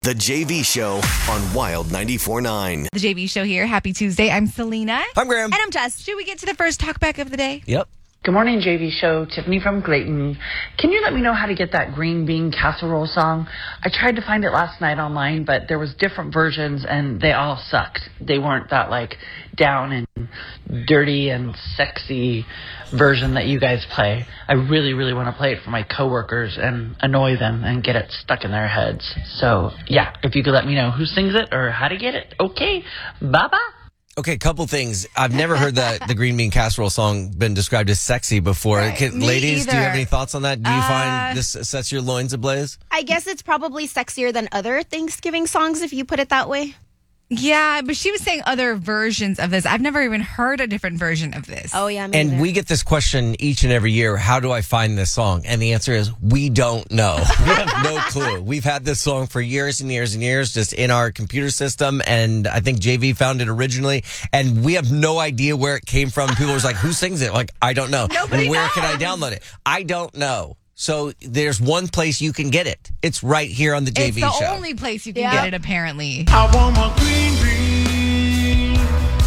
The JV Show on Wild 94.9. The JV Show here. Happy Tuesday. I'm Selena. I'm Graham. And I'm Jess. Should we get to the first talkback of the day? Yep. Good morning, JV Show. Tiffany from Clayton. Can you let me know how to get that green bean casserole song? I tried to find it last night online, but there was different versions and they all sucked. They weren't that down and dirty and sexy version that you guys play. I really, really want to play it for my coworkers and annoy them and get it stuck in their heads. So yeah, if you could let me know who sings it or how to get it. Okay. Bye-bye. Okay, couple things. I've never heard the green bean casserole song been described as sexy before. Right. Ladies, do you have any thoughts on that? Do you find this sets your loins ablaze? I guess it's probably sexier than other Thanksgiving songs if you put it that way. Yeah, but she was saying other versions of this. I've never even heard a different version of this. Oh, yeah. And we get this question each and every year, how do I find this song? And the answer is, we don't know. We have no clue. We've had this song for years and years and years just in our computer system, and I think JV found it originally, and we have no idea where it came from. People were like, who sings it? Like, I don't know. Nobody Where knows. can I download it? I don't know. So there's one place you can get it. It's right here on the JV It's the Show. only place you can get it, apparently. I want my green bean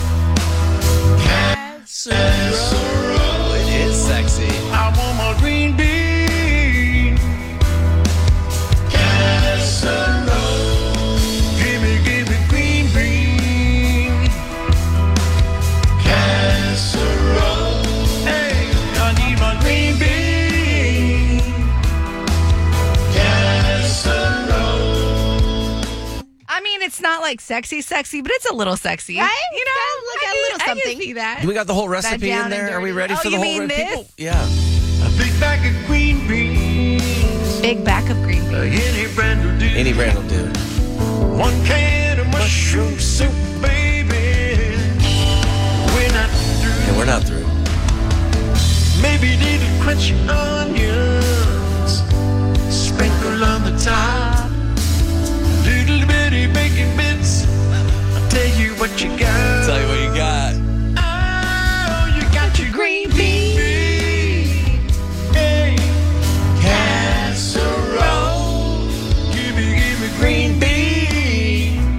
casserole. It is sexy. I want my green bean casserole. Give me green bean casserole. Hey, I need my green bean casserole. I mean, it's not sexy, but it's a little sexy. Right? You know, Look at a little I something. can see that. Do we got the whole recipe down in and there? Are we dirty. ready Oh, for the you whole mean people? this? Yeah. A big bag of green beans. Big back of green beans. Any brand will do. Any brand will do. 1 can of mushroom soup, baby. We're not through. And we're not through. Maybe little crunchy onions. Sprinkle on the top. Little bitty bacon bits. I'll tell you what you got. Tell you what you got. Oh, you got your green bean. Hey, casserole. Give me green bean.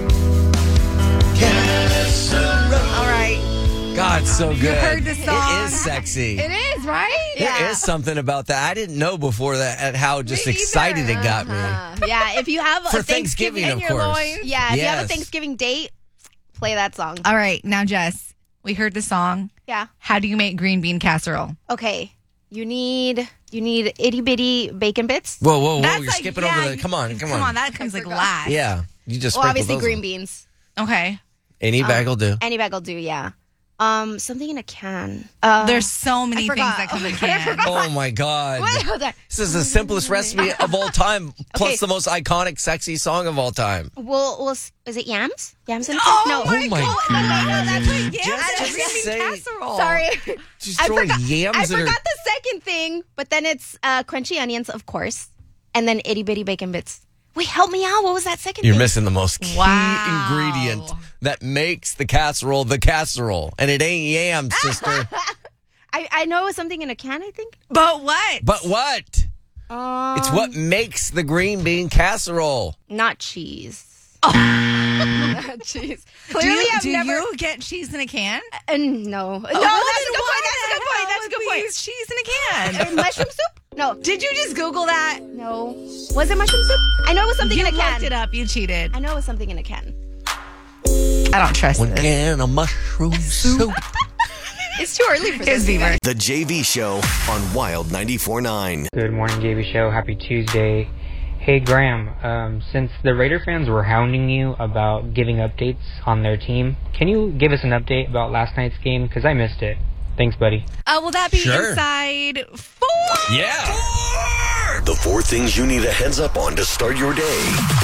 Casserole. All right. God, so good. You heard the song. It is sexy. It is, right? There is something about that. I didn't know before that at how just Me excited either. it got me. Yeah, if you have For a Thanksgiving, in of your course. loins, if you have Yes. a Thanksgiving date, play that song. All right, now, Jess, we heard the song. Yeah. How do you make green bean casserole? Okay. You need itty bitty bacon bits. Whoa. That's You're skipping yeah, over the. Come on. Come on, that comes last. Yeah. You just Well, sprinkle obviously those green on. beans. Okay. Any bag will do. Any bag will do. Yeah. Something in a can. There's so many I things forgot. that come Oh in my God, I cans. Oh, my God. What? Hold on. This is the simplest recipe of all time, plus Okay. the most iconic, sexy song of all time. Well, is it yams? Yams in a Oh, can? No. my my God. God. That's what Just green bean say- casserole. Sorry. Just I throwing forgot, yams I in her. forgot the second thing, but then it's crunchy onions, of course, and then itty bitty bacon bits. Wait, help me out. What was that second You're thing? missing the most key Wow. ingredient that makes the casserole, and it ain't yams, sister. I know it was something in a can, I think. But what? But what? It's what makes the green bean casserole. Not cheese. Not cheese. Clearly, I've do never. you get cheese in a can? No. Oh, No, that's a good point. That's a good point. That's a good We point. use cheese in a can. Mushroom soup? No. Did you just Google that? No. Was it mushroom soup? I know it was something You in a can. looked it up. You cheated. I know it was something in a can. I don't trust One this. can of mushroom soup. It's too early for Here's this. Beaver. The JV Show on Wild 94.9. Good morning, JV Show. Happy Tuesday. Hey, Graham, since the Raider fans were hounding you about giving updates on their team, can you give us an update about last night's game? Because I missed it. Thanks, buddy. Will that be Sure. inside 4? Yeah. The 4 things you need a heads up on to start your day.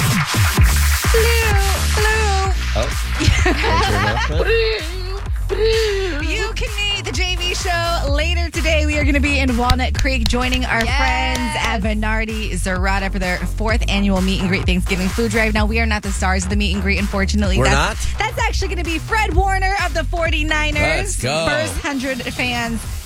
Hello. Oh. You can meet the JV Show later today. We are going to be in Walnut Creek joining our friends at Venardi Zerata for their 4th annual meet and greet Thanksgiving food drive. Now, we are not the stars of the meet and greet, unfortunately. We're That's actually going to be Fred Warner of the 49ers. Let's go. First 100 fans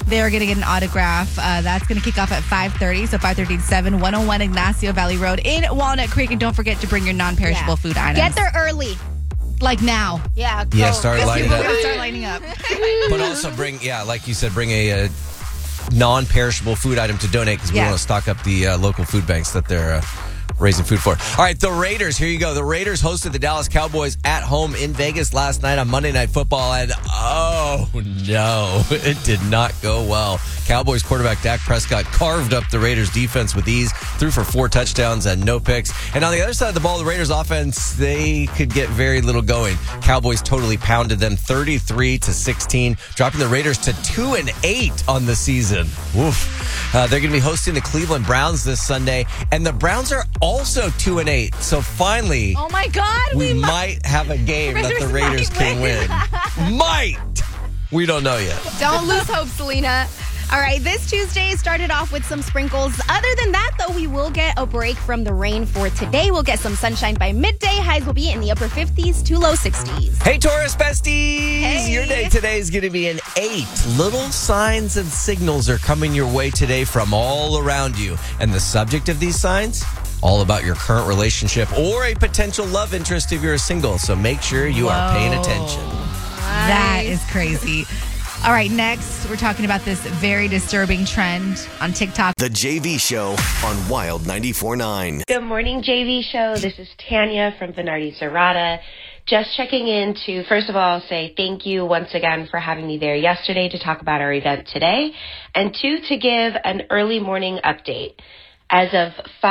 They're going to get an autograph. That's going to kick off at 5:30. So 5:30 to 7, 101 Ignacio Valley Road in Walnut Creek. And don't forget to bring your non-perishable food items. Get there early. Like now. Yeah. Go. Yeah, start lining People up. are going to start lining up. But also bring, like you said, bring a non-perishable food item to donate because we want to stock up the local food banks that they're raising food for. All right, the Raiders, here you go. The Raiders hosted the Dallas Cowboys at home in Vegas last night on Monday Night Football, and oh no, it did not go well. Cowboys quarterback Dak Prescott carved up the Raiders defense with ease, threw for 4 touchdowns and no picks. And on the other side of the ball, the Raiders offense, they could get very little going. Cowboys totally pounded them 33-16, dropping the Raiders to 2-8 on the season. Woof. They're going to be hosting the Cleveland Browns this Sunday, and the Browns are also 2-8. So finally, Oh my God. we might have a game that the Raiders can win. Might. We don't know yet. Don't lose hope, Selena. All right, this Tuesday started off with some sprinkles. Other than that, though, we will get a break from the rain for today. We'll get some sunshine by midday. Highs will be in the upper 50s to low 60s. Hey, Taurus besties! Hey. Your day today is going to be an 8. Little signs and signals are coming your way today from all around you. And the subject of these signs? All about your current relationship or a potential love interest if you're a single. So make sure you are paying attention. That is crazy. All right, next, we're talking about this very disturbing trend on TikTok. The JV Show on Wild 94.9. Good morning, JV Show. This is Tanya from Venardi Serrata. Just checking in to, first of all, say thank you once again for having me there yesterday to talk about our event today. And 2, to give an early morning update. As of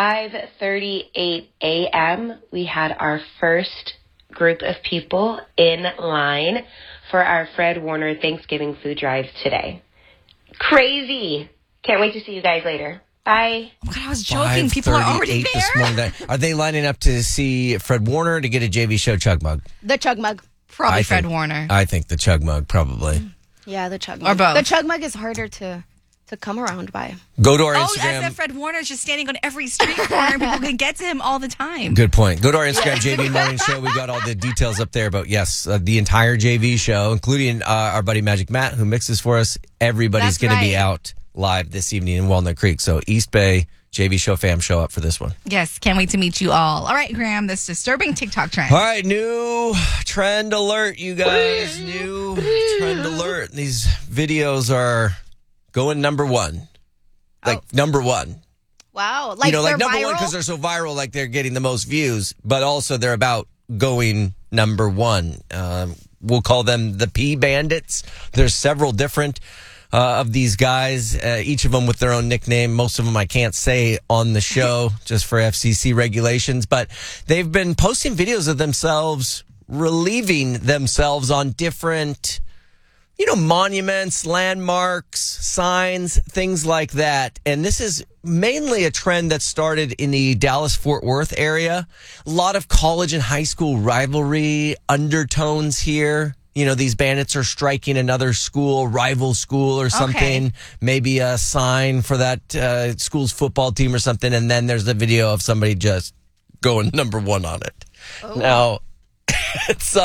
5:38 a.m., we had our first group of people in line for our Fred Warner Thanksgiving food drive today. Crazy. Can't wait to see you guys later. Bye. Oh, God, I was joking. People are already 5:38 there. this morning. Are they lining up to see Fred Warner to get a JV Show chug mug? The chug mug. Probably I Fred think- Warner. I think the chug mug, probably. Yeah, the chug mug. Or both. The chug mug is harder to come around by. Go to our Oh, Instagram. as if Fred Warner is just standing on every street corner. People can get to him all the time. Good point. Go to our Instagram, JV Morning Show. We got all the details up there. But yes, the entire JV show, including our buddy Magic Matt, who mixes for us, everybody's That's going to be right. out live this evening in Walnut Creek. So East Bay JV Show fam, show up for this one. Yes, can't wait to meet you all. All right, Graham, this disturbing TikTok trend. All right, new trend alert, you guys. New trend alert. These videos are going number 1. Like number 1. Wow. Like, like they're number viral? 1 because they're so viral, like they're getting the most views, but also they're about going number 1. We'll call them the P Bandits. There's several different of these guys, each of them with their own nickname. Most of them I can't say on the show just for FCC regulations, but they've been posting videos of themselves relieving themselves on different monuments, landmarks, signs, things like that. And this is mainly a trend that started in the Dallas-Fort Worth area. A lot of college and high school rivalry undertones here. These bandits are striking another school, rival school or something. Okay. Maybe a sign for that school's football team or something. And then there's the video of somebody just going number 1 on it. Oh. Now, it's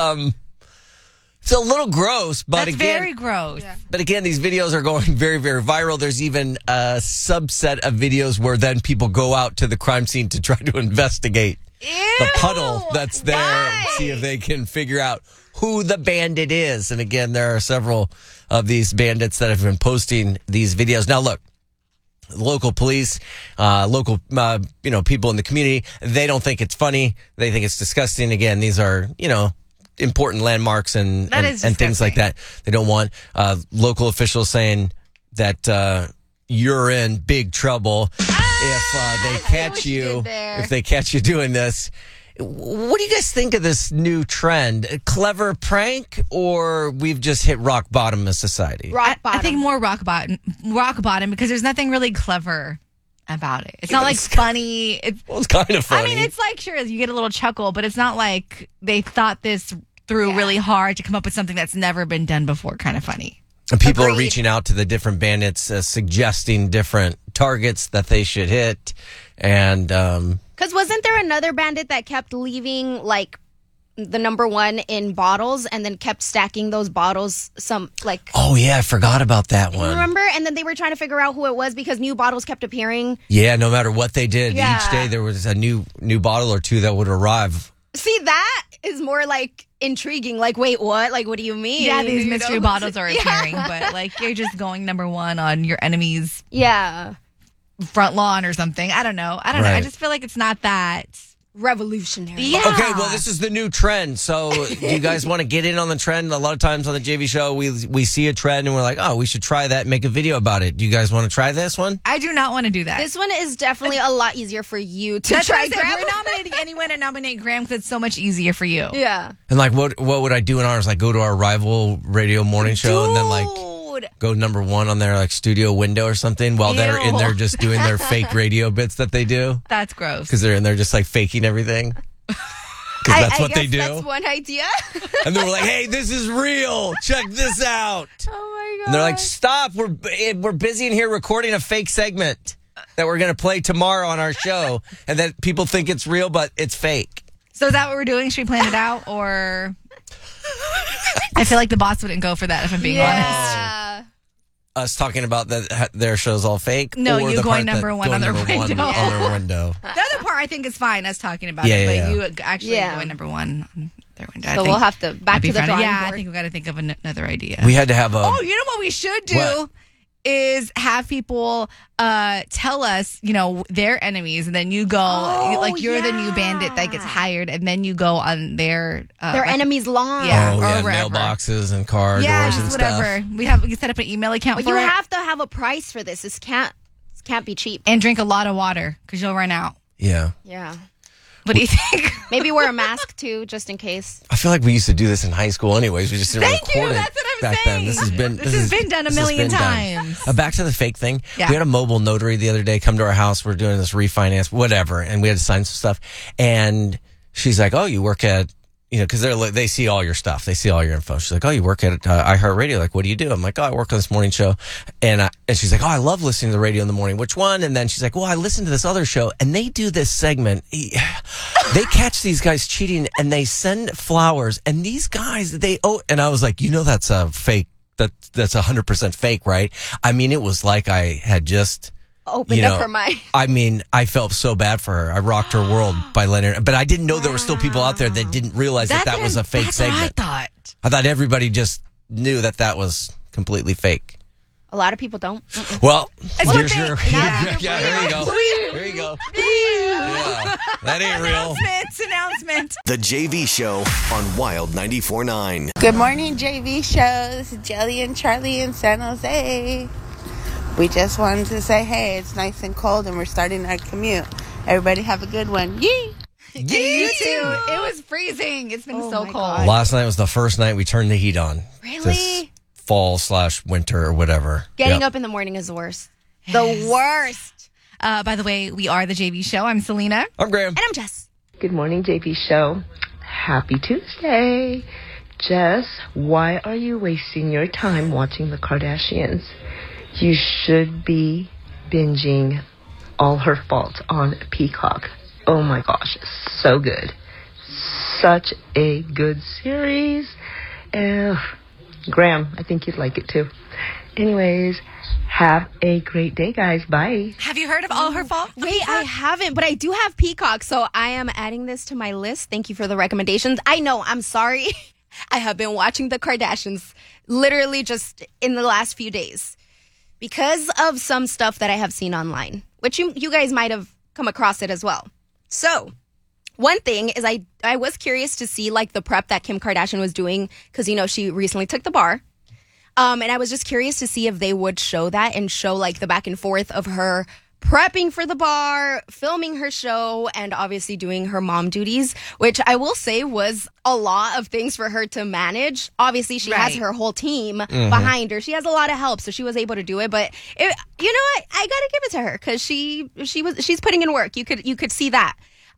a little gross, but That's again, very gross. Yeah. but again, these videos are going very, very viral. There's even a subset of videos where then people go out to the crime scene to try to investigate the puddle that's there and see if they can figure out who the bandit is. And again, there are several of these bandits that have been posting these videos. Now, look, local police, local people in the community, they don't think it's funny. They think it's disgusting. Again, these are, important landmarks and things like that. They don't want local officials saying that you're in big trouble if they catch you. If they catch you doing this. What do you guys think of this new trend? A clever prank, or we've just hit rock bottom as society? Rock bottom. I think more rock bottom because there's nothing really clever about it. It's not like funny. It's kind of funny. I mean, it's like, sure, you get a little chuckle, but it's not like they thought this through really hard to come up with something that's never been done before. Kind of funny. And people are reaching out to the different bandits, suggesting different targets that they should hit. And because wasn't there another bandit that kept leaving like the number one in bottles and then kept stacking those bottles Oh, yeah, I forgot about that one. remember? And then they were trying to figure out who it was because new bottles kept appearing. Yeah, no matter what they did, Yeah. each day there was a new bottle or two that would arrive. See, that is more like intriguing. Like, wait, what? Like, what do you mean? Yeah, these You mystery know? bottles are Yeah. appearing, but like you're just going number one on your enemy's Yeah. front lawn or something. I don't know. I Right. just feel like it's not that Revolutionary. Yeah. Okay, well, this is the new trend. So, do you guys want to get in on the trend? A lot of times on the JV show, we see a trend and we're like, oh, we should try that and make a video about it. Do you guys want to try this one? I do not want to do that. This one is definitely a lot easier for you to That's try. why I said we're nominating anyone and nominate Graham because it's so much easier for you. Yeah. And like, what would I do in ours? Like, go to our rival radio morning show and then like go number one on their like studio window or something while they're in there just doing their fake radio bits that they do That's gross. because they're in there just like faking everything. Because that's what they do. That's one idea. And they were like, hey, this is real. Check this out. Oh my god. And they're like, stop. We're busy in here recording a fake segment that we're going to play tomorrow on our show. And that people think it's real, but it's fake. So is that what we're doing? Should we plan it out or? I feel like the boss wouldn't go for that if I'm being honest. Yeah. Us talking about that their show's all fake. No, or you the going part that number one going on their number one window. on their window. The other part I think is fine, us talking about Yeah, it, but yeah, you actually Yeah. going number one on their window. I So think we'll have to back that'd be to the fun. drawing Yeah, I board. think we've got to think of another idea. We had to have a. Oh, you know what we should do What? is have people tell us, their enemies, and then you go like you're the new bandit that gets hired, and then you go on their enemy's lawn. Yeah. Oh, or yeah, wherever. mailboxes and car yeah, doors just and whatever. stuff. We can set up an email account But for you it have to have a price for this. This can't be cheap. and drink a lot of water because you'll run out. Yeah. Yeah. What do you think? Maybe wear a mask too, just in case. I feel like we used to do this in high school anyways. We just didn't Thank you, record it that's what I'm back saying. then. This has been done a this has million been done. times. Back to the fake thing. Yeah. We had a mobile notary the other day come to our house. We're doing this refinance, whatever, and we had to sign some stuff. And she's like, "Oh, you work at." Because they see all your stuff. They see all your info. She's like, oh, you work at iHeartRadio. Like, what do you do? I'm like, oh, I work on this morning show. And she's like, oh, I love listening to the radio in the morning. Which one? And then she's like, well, I listen to this other show. And they do this segment. They catch these guys cheating and they send flowers. And these guys, and I was like, that's a fake. That's 100% fake, right? I mean, it was like I had just... Opened up her mind. I mean, I felt so bad for her. I rocked her world by letting her, but I didn't know there were still people out there that didn't realize that was a fake segment. What I thought everybody just knew that was completely fake. A lot of people don't. Well, what here's they- your now yeah, there you go. There you go. Yeah, that ain't real. Announcement. The JV Show on Wild 94.9. Good morning, JV Show. This is Jelly and Charlie in San Jose. We just wanted to say, hey, it's nice and cold and we're starting our commute. Everybody have a good one. Yee! You too. It was freezing. It's been so cold. Last night was the first night we turned the heat on. Really? This fall/winter or whatever. Getting Yep. up in the morning is the worst. The worst. By the way, we are the JV Show. I'm Selena. I'm Graham. And I'm Jess. Good morning, JV Show. Happy Tuesday. Jess, why are you wasting your time watching the Kardashians? You should be binging All Her Fault on Peacock. Oh my gosh, so good. Such a good series. Graham, I think you'd like it too. Anyways, have a great day, guys. Bye. Have you heard of All Her Fault? Wait, I haven't, but I do have Peacock, so I am adding this to my list. Thank you for the recommendations. I know, I'm sorry. I have been watching the Kardashians literally just in the last few days because of some stuff that I have seen online, which you guys might have come across it as well. So one thing is I was curious to see like the prep that Kim Kardashian was doing because, she recently took the bar. And I was just curious to see if they would show that and show like the back and forth of her prepping for the bar, filming her show, and obviously doing her mom duties, which I will say was a lot of things for her to manage. Obviously, she has her whole team behind her. She has a lot of help, so she was able to do it. But you know what? I gotta give it to her because she's putting in work. You could see that.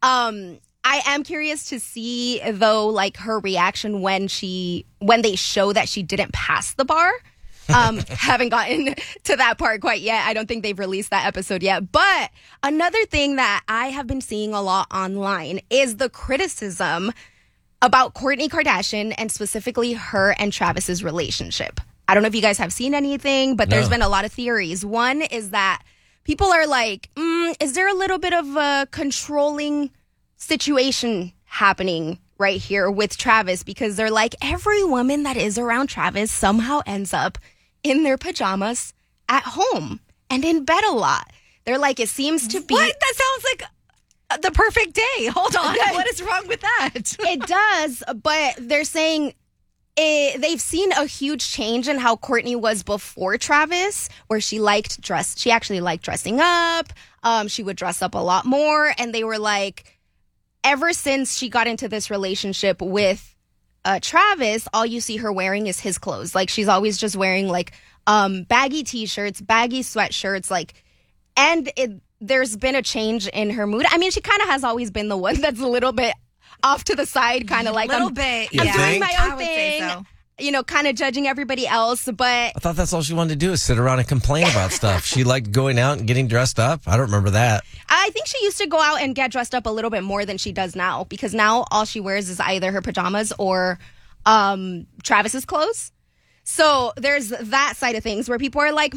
I am curious to see though, like her reaction when they show that she didn't pass the bar. Haven't gotten to that part quite yet. I don't think they've released that episode yet. But another thing that I have been seeing a lot online is the criticism about Kourtney Kardashian and specifically her and Travis's relationship. I don't know if you guys have seen anything, but there's been a lot of theories. One is that people are like, is there a little bit of a controlling situation happening right here with Travis? Because they're like, every woman that is around Travis somehow ends up in their pajamas at home and in bed a lot. They're like, it seems to be... What? That sounds like the perfect day. Hold on. What is wrong with that? It does, but they're saying they've seen a huge change in how Kourtney was before Travis, where she actually liked dressing up. She would dress up a lot more. And they were like, ever since she got into this relationship with Travis, all you see her wearing is his clothes. Like, she's always just wearing like baggy t-shirts, baggy sweatshirts, like, and there's been a change in her mood. I mean, she kind of has always been the one that's a little bit off to the side, kind of like, I'm doing my own thing, you know, kind of judging everybody else. But I thought that's all she wanted to do is sit around and complain about stuff. She liked going out and getting dressed up. I don't remember that. I think she used to go out and get dressed up a little bit more than she does now, because now all she wears is either her pajamas or Travis's clothes. So there's that side of things where people are like,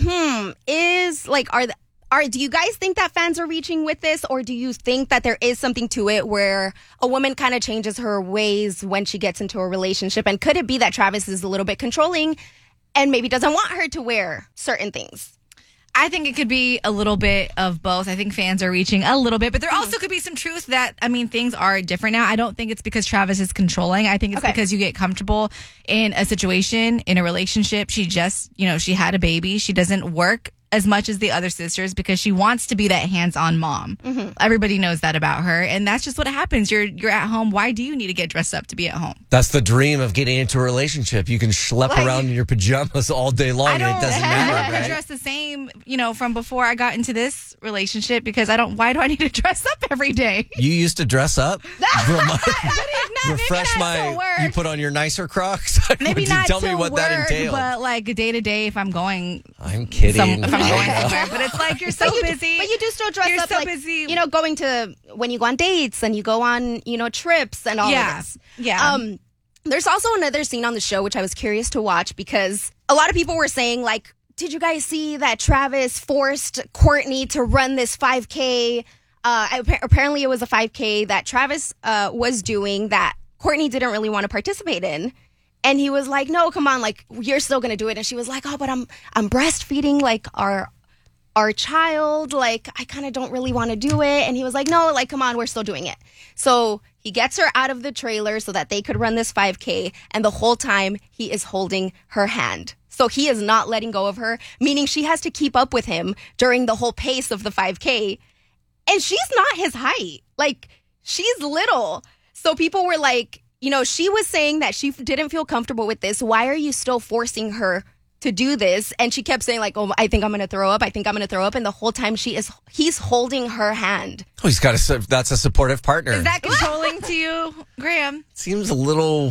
do you guys think that fans are reaching with this, or do you think that there is something to it where a woman kind of changes her ways when she gets into a relationship? And could it be that Travis is a little bit controlling and maybe doesn't want her to wear certain things? I think it could be a little bit of both. I think fans are reaching a little bit, but there also could be some truth that, I mean, things are different now. I don't think it's because Travis is controlling. I think it's because you get comfortable in a situation, in a relationship. She just, she had a baby. She doesn't work as much as the other sisters because she wants to be that hands-on mom. Mm-hmm. Everybody knows that about her, and that's just what happens. You're at home. Why do you need to get dressed up to be at home? That's the dream of getting into a relationship. You can schlep around in your pajamas all day long, and it doesn't matter. Right? I dress the same, from before I got into this relationship because why do I need to dress up every day? You used to dress up? Refresh you put on your nicer Crocs? Maybe not tell me what that entailed. But like day to day, if I'm going, I'm kidding. If I'm going somewhere, but it's like you're so busy. But you do still dress up, so like busy. Going to when you go on dates and you go on trips and all of this. Yeah. There's also another scene on the show which I was curious to watch because a lot of people were saying like, did you guys see that Travis forced Kourtney to run this 5K? Apparently it was a 5K that Travis was doing that Kourtney didn't really want to participate in. And he was like, no, come on, like, you're still going to do it. And she was like, oh, but I'm breastfeeding, like, our child. Like, I kind of don't really want to do it. And he was like, no, like, come on, we're still doing it. So he gets her out of the trailer so that they could run this 5K. And the whole time, he is holding her hand. So he is not letting go of her, meaning she has to keep up with him during the whole pace of the 5K. And she's not his height. Like, she's little. So people were like, she was saying that she didn't feel comfortable with this. Why are you still forcing her to do this? And she kept saying like, oh, I think I'm going to throw up. I think I'm going to throw up. And the whole time he's holding her hand. Oh, that's a supportive partner. Is that controlling to you, Graham? It seems a little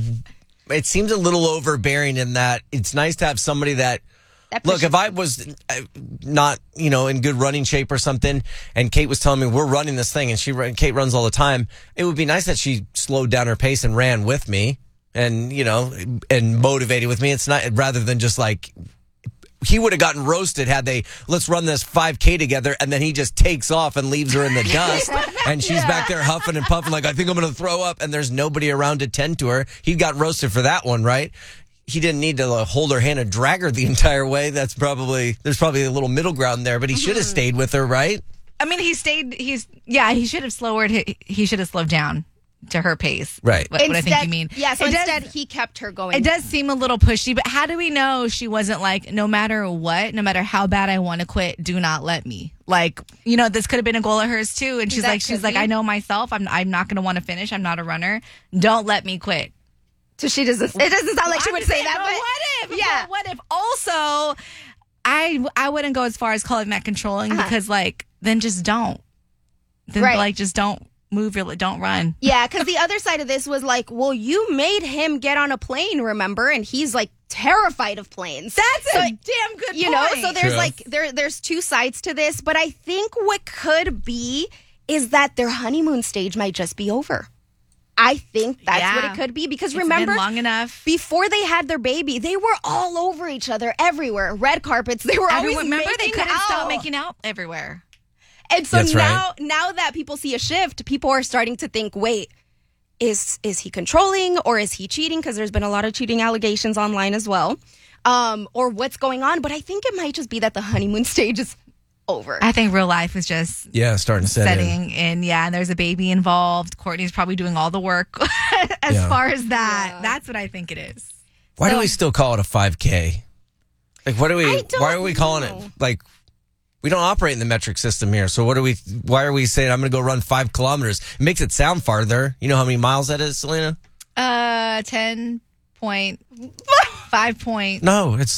overbearing in that it's nice to have somebody that look, if I was not, in good running shape or something, and Kate was telling me we're running this thing, and Kate runs all the time, it would be nice that she slowed down her pace and ran with me, and and motivated with me. It's not rather than just like he would have gotten roasted had let's run this 5K together, and then he just takes off and leaves her in the dust, and she's back there huffing and puffing like I think I'm going to throw up, and there's nobody around to tend to her. He got roasted for that one, right? He didn't need to hold her hand and drag her the entire way. There's probably a little middle ground there, but he should have stayed with her, right? I mean, he should have he should have slowed down to her pace. Right. What I think you mean. Yeah, so instead he kept her going. It does seem a little pushy, but how do we know she wasn't like, no matter what, no matter how bad I want to quit, do not let me. Like, this could have been a goal of hers too. And she's like, I know myself. I'm not going to want to finish. I'm not a runner. Don't let me quit. So it doesn't sound like she would say that, but what if? Yeah. What if also I wouldn't go as far as calling that controlling because then just don't. Then just don't move don't run. Yeah, because the other side of this was like, well, you made him get on a plane, remember? And he's like terrified of planes. That's a damn good point. So there's there's two sides to this, but I think what could be is that their honeymoon stage might just be over. I think that's what it could be because remember, been long enough. Before they had their baby, they were all over each other everywhere. Red carpets, they were always remember they making couldn't out. stop making out everywhere. And so That's now right. now that people see a shift, people are starting to think, wait, is he controlling or is he cheating? Because there's been a lot of cheating allegations online as well. Or what's going on? But I think it might just be that the honeymoon stage is over. I think real life is just starting to set in. setting in. Yeah, and there's a baby involved. Courtney's probably doing all the work as far as that. Yeah. That's what I think it is. Why do we still call it a 5K? Like, what do we? don't Why are we calling know. it? Like, we don't operate in the metric system here. So what do we? Why are we saying I'm going to go run 5 kilometers? It makes it sound farther. You know how many miles that is, Selena? 5 point. No, it's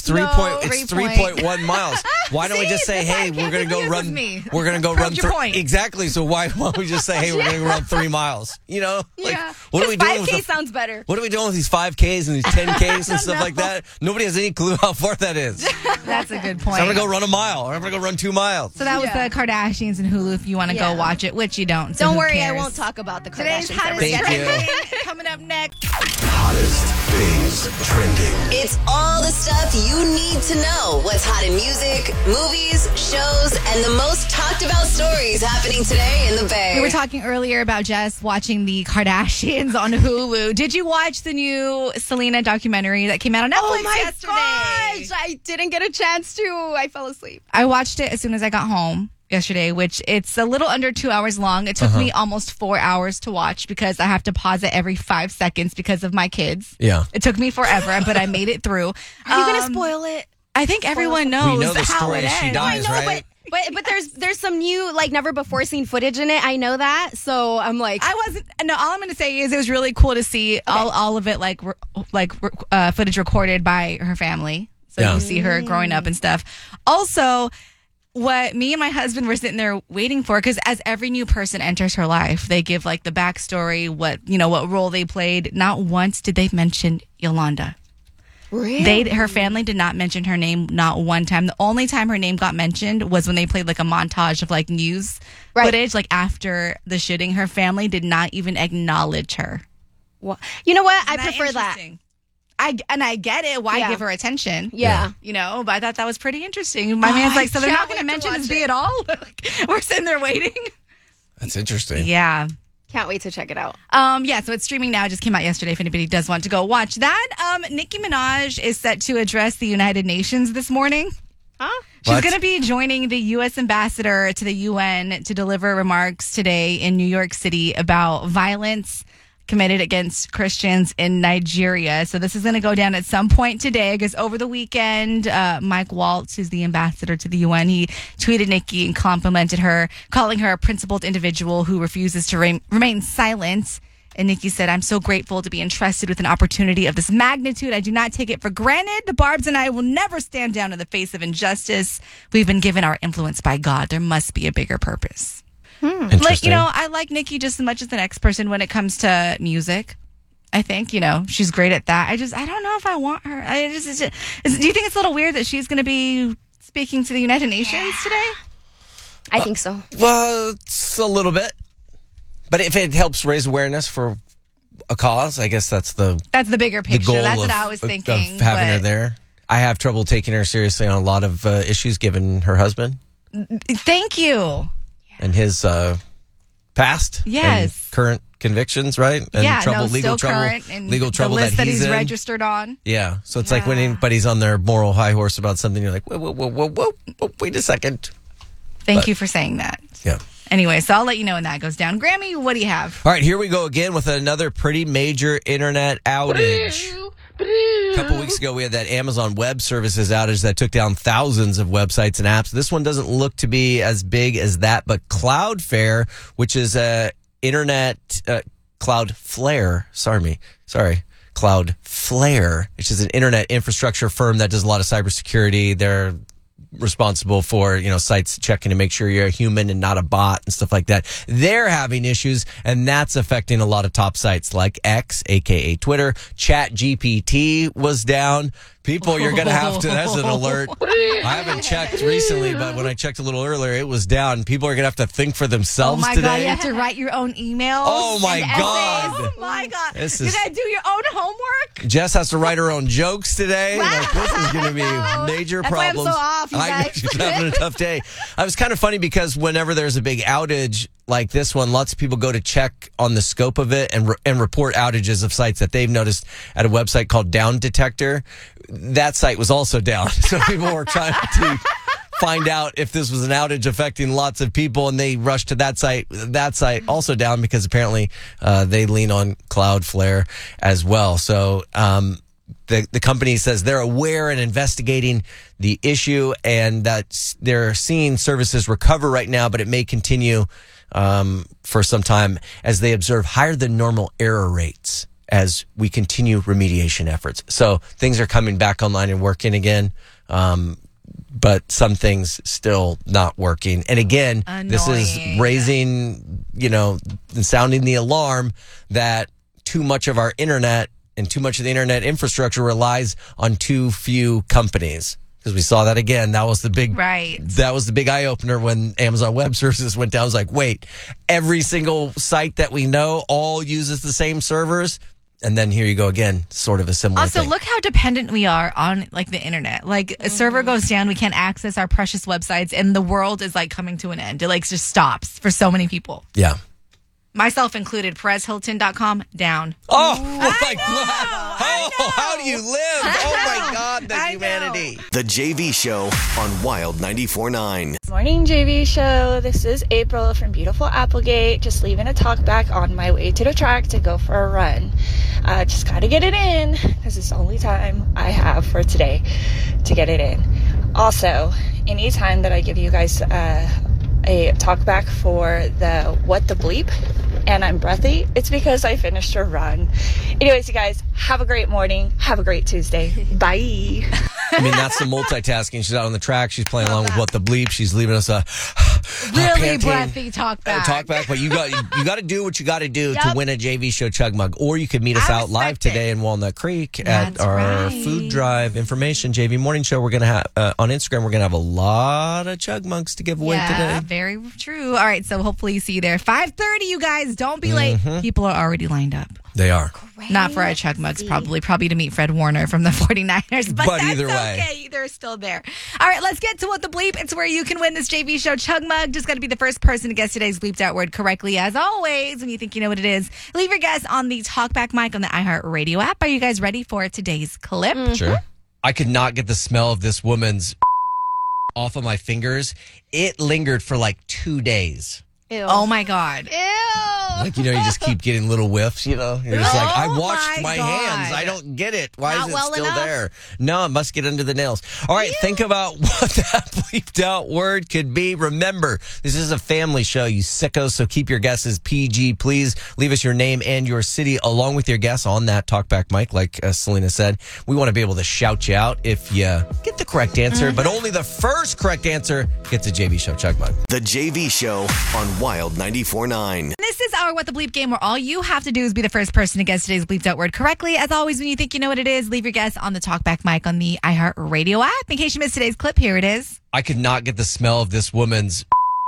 3.1 miles. Why don't we See, just say, the hey, 5K we're going to go agrees run. with me. We're going to go Proved run. your point. Exactly. So why don't we just say, hey, we're going to go run 3 miles? You know, like Yeah. what are we doing 5K with the, sounds better. what are we doing with these 5Ks and these 10Ks and stuff like that? Nobody has any clue how far that is. So That's a good point. I'm going to go run a mile, or I'm going to go run 2 miles. So that was the Kardashians and Hulu. If you want to Yeah. go watch it, which you don't. So Don't who worry, I cares? won't talk about the Today's Kardashians. hottest Thank you. trending coming up next. Hottest things trending. It's all the stuff you need to know. What's hot in music, movies, shows, and the most talked about stories happening today in the Bay. We were talking earlier about Jess watching the Kardashians on Hulu. Did you watch the new Selena documentary that came out on Netflix Oh my yesterday? gosh, I didn't get a chance to. I fell asleep. I watched it as soon as I got home yesterday, which it's a little under 2 hours long. It took me almost 4 hours to watch because I have to pause it every 5 seconds because of my kids. Yeah. It took me forever, but I made it through. Are you going to spoil it? I think everyone knows We know the how story. it She ends. dies, I know, right? but there's some new, like, never before seen footage in it. I know that. So I'm like, I wasn't. No, all I'm going to say is it was really cool to see all of it, footage recorded by her family. So Yeah. you see her growing up and stuff. Also, what me and my husband were sitting there waiting for, because as every new person enters her life, they give like the backstory, what role they played. Not once did they mention Yolanda. really? Her family did not mention her name not one time. The only time her name got mentioned was when they played like a montage of like news footage, like after the shooting. Her family did not even acknowledge her. Well, you know what? I Isn't that prefer that. interesting? I get it. Why Yeah. give her attention? Yeah. But I thought that was pretty interesting. My man's like, so they're not can't going to wait to mention this watch B it. at all? We're sitting there waiting. That's interesting. Yeah. Can't wait to check it out. So it's streaming now. It just came out yesterday. If anybody does want to go watch that. Nicki Minaj is set to address the United Nations this morning. Huh? She's What? going to be joining the U.S. ambassador to the UN to deliver remarks today in New York City about violence committed against Christians in Nigeria. So this is going to go down at some point today, because over the weekend, Mike Waltz, who's the ambassador to the UN, he tweeted Nikki and complimented her, calling her a principled individual who refuses to remain silent. And Nikki said, I'm so grateful to be entrusted with an opportunity of this magnitude. I do not take it for granted. The Barbs and I will never stand down in the face of injustice. We've been given our influence by God. There must be a bigger purpose. Interesting. I like Nikki just as much as the next person when it comes to music. I think, she's great at that. I don't know if I want her. Do you think it's a little weird that she's going to be speaking to the United Nations today? I think so. Well, it's a little bit. But if it helps raise awareness for a cause, I guess that's the bigger the picture. goal That's of, what I was thinking. of having her but there. I have trouble taking her seriously on a lot of issues given her husband Thank you. and his past Yes. and current convictions, right? And still current, and legal trouble the list that he's in. registered on. Yeah. So it's like when anybody's on their moral high horse about something, you're like, whoa, wait a second. Thank you for saying that. Yeah. Anyway, so I'll let you know when that goes down. Grammy, what do you have? All right, here we go again with another pretty major internet outage. A couple weeks ago, we had that Amazon Web Services outage that took down thousands of websites and apps. This one doesn't look to be as big as that, but Cloudflare, which is Cloudflare, which is an internet infrastructure firm that does a lot of cybersecurity. They're responsible for, sites checking to make sure you're a human and not a bot and stuff like that. They're having issues, and that's affecting a lot of top sites like X, aka Twitter. ChatGPT was down. People, you're going to have to, that's an alert. I haven't checked recently, but when I checked a little earlier, it was down. People are going to have to think for themselves Oh my today. God, you have to write your own emails. Oh my and God. essays. Oh my God. This You is- got to do your own homework? Jess has to write her own jokes today. Wow. Like, this is going to be major That's why I'm problems. so off, you I know guys. she's having a tough day. It was kind of funny because whenever there's a big outage like this one, lots of people go to check on the scope of it and report outages of sites that they've noticed at a website called Down Detector. That site was also down. So people were trying to find out if this was an outage affecting lots of people, and they rushed to that site. That site also down because apparently they lean on Cloudflare as well. So the company says they're aware and investigating the issue, and that they're seeing services recover right now, but it may continue for some time as they observe higher than normal error rates as we continue remediation efforts. So things are coming back online and working again. But some things still not working. And again, this is raising, and sounding the alarm that too much of our internet and too much of the internet infrastructure relies on too few companies. Because we saw that again. That was the big, that was the big eye opener when Amazon Web Services went down. I was like, wait, every single site that we know all uses the same servers. And then here you go again, sort of a similar Also, thing. look how dependent we are on like the internet. Like a server goes down, we can't access our precious websites, and the world is like coming to an end. It like just stops for so many people. Yeah. Myself included. PerezHilton.com down. Oh, like how do you live? Oh my God, the humanity. The JV Show on Wild 94.9. Morning, JV Show. This is April from beautiful Applegate. Just leaving a talk back on my way to the track to go for a run. Just gotta get it in because it's the only time I have for today to get it in. Also, anytime that I give you guys a talk back for the what the bleep and I'm breathy, it's because I finished a run. Anyways, you guys, have a great morning. Have a great Tuesday. Bye. I mean, that's the multitasking. She's out on the track. She's playing along with What the Bleep. She's leaving us a Really panting breathy talk back. But you got to do what you got to do to Yep. win a JV Show Chug Mug. Or you could meet us out live today in Walnut Creek at That's our right. food drive information JV Morning Show. We're going to have on Instagram. We're going to have a lot of Chug Mugs to give away Yeah, today. very true. All right, so hopefully you see you there. 5:30, you guys. Don't be late. People are already lined up. They are. Not for our Chug Mugs, probably to meet Fred Warner from the 49ers. But that's either way. okay. They're still there. All right, let's get to What the Bleep. It's where you can win this JV Show Chug Mug. Just got to be the first person to guess today's bleeped out word correctly. As always, when you think you know what it is, leave your guess on the Talkback mic on the iHeartRadio app. Are you guys ready for today's clip? Sure. I could not get the smell of this woman's off of my fingers. It lingered for like 2 days. Ew. Oh, my God. Ew. Like, you just keep getting little whiffs, You're just like, I Oh washed my my God. hands. I don't get it. Why Not is it well still enough. there? No, it must get under the nails. All right, think about what that bleeped out word could be. Remember, this is a family show, you sickos, so keep your guesses PG, please. Leave us your name and your city along with your guess on that talkback mic, like Selena said. We want to be able to shout you out if you get the correct answer, but only the first correct answer gets a JV Show Chug Mug. The JV Show on Wild 94.9. This is our What the Bleep game where all you have to do is be the first person to guess today's bleeped out word correctly. As always, when you think you know what it is, leave your guess on the Talkback mic on the iHeartRadio app. In case you missed today's clip, here it is. I could not get the smell of this woman's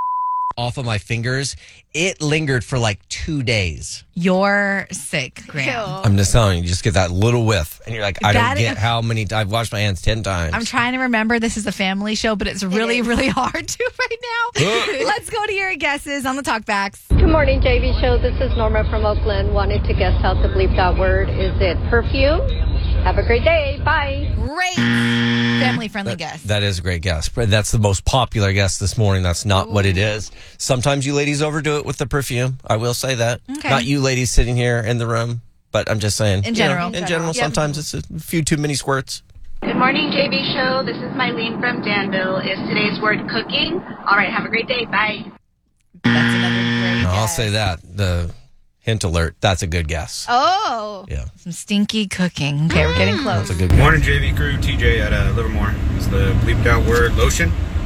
off of my fingers. It lingered for like 2 days. You're sick, Graham. I'm just telling you, you just get that little whiff. And you're like, I don't Gotta- get how many, I've washed my hands 10 times. I'm trying to remember this is a family show, but it's really, really hard to right now. Let's go to your guesses on the Talkbacks. Good morning, JV Show. This is Norma from Oakland. Wanted to guess out the bleeped out word. Is it perfume? Have a great day. Bye. Great family-friendly guess. That is a great guess. But that's the most popular guess this morning. That's not what it is. Sometimes you ladies overdo it with the perfume. I will say that. Okay. Not you ladies sitting here in the room, but I'm just saying. In general. In general, Yep. sometimes it's a few too many squirts. Good morning, JV Show. This is Mylene from Danville. Is today's word cooking? All right, have a great day. Bye. That's another great No, I'll guess. say that. The hint alert, that's a good guess. Oh. Yeah. Some stinky cooking. Okay, we're getting close. That's a good guess. Morning, JV crew. TJ at Livermore. Is the bleeped out word lotion?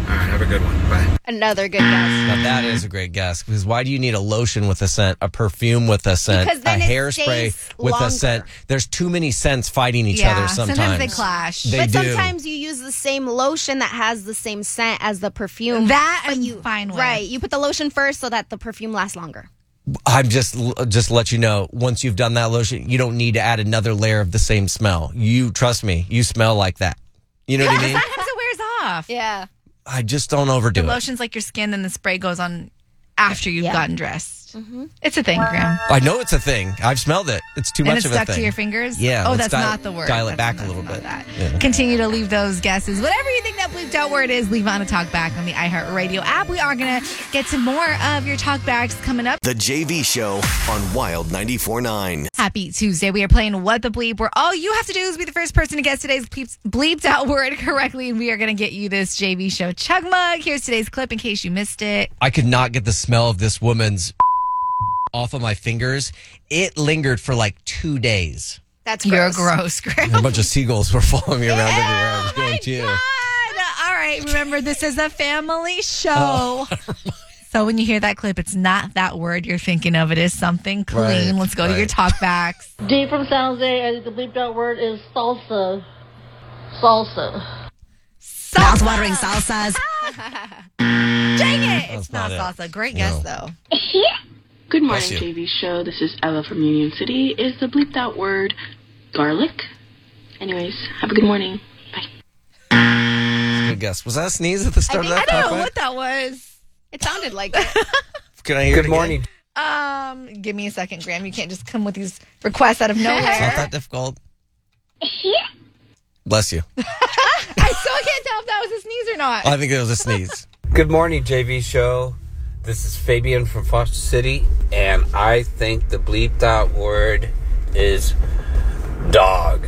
All right, have a good one. Bye. Another good guess. Now that is a great guess, because why do you need a lotion with a scent, a perfume with a scent, Because then a it hairspray stays with longer. a scent? There's too many scents fighting each other sometimes. they clash. They But do. sometimes you use the same lotion that has the same scent as the perfume. That but I'm fine with. Right. You put the lotion first so that the perfume lasts longer. I'm just let you know, once you've done that lotion, you don't need to add another layer of the same smell. You trust me, you smell like that. You know what I mean? Sometimes it wears off. Yeah. I just don't overdo The it. lotion's like your skin, then the spray goes on after you've gotten dressed. Mm-hmm. It's a thing, Graham. I know it's a thing. I've smelled it. It's too And much it's of a stuck thing. to your fingers? Yeah. Oh, let's that's not the word. Dial it That's back a little bit. that. Yeah. Continue to leave those guesses. Whatever you think that bleeped out word is, leave on a talkback on the iHeartRadio app. We are going to get to more of your talkbacks coming up. The JV Show on Wild 94.9. Happy Tuesday. We are playing What the Bleep, where all you have to do is be the first person to guess today's bleeped out word correctly, and we are going to get you this JV Show chug mug. Here's today's clip in case you missed it. I could not get the smell of this woman's off of my fingers. It lingered for like 2 days. That's You're gross, Graham. A bunch of seagulls were following me around everywhere I was going to. All right, remember, this is a family show. So when you hear that clip, it's not that word you're thinking of. It is something clean. Right, Let's go to your talkbacks. D from San Jose, I think the bleeped out word is salsa. Salsa. Mouth-watering salsas. Dang it! That's It's not not it. salsa. Great guess, though. Good morning, Bless you. JV Show. This is Ella from Union City. Is the bleeped out word garlic? Anyways, have a good morning. Good guess. Was that a sneeze at the start of that? I don't know talkback? what that was. It sounded like it. Can I hear Good it morning. Give me a second, Graham. You can't just come with these requests out of nowhere. It's not that difficult. Bless you. I still can't tell if that was a sneeze or not. I think it was a sneeze. Good morning, JV Show. This is Fabian from Foster City, and I think the bleeped out word is dog.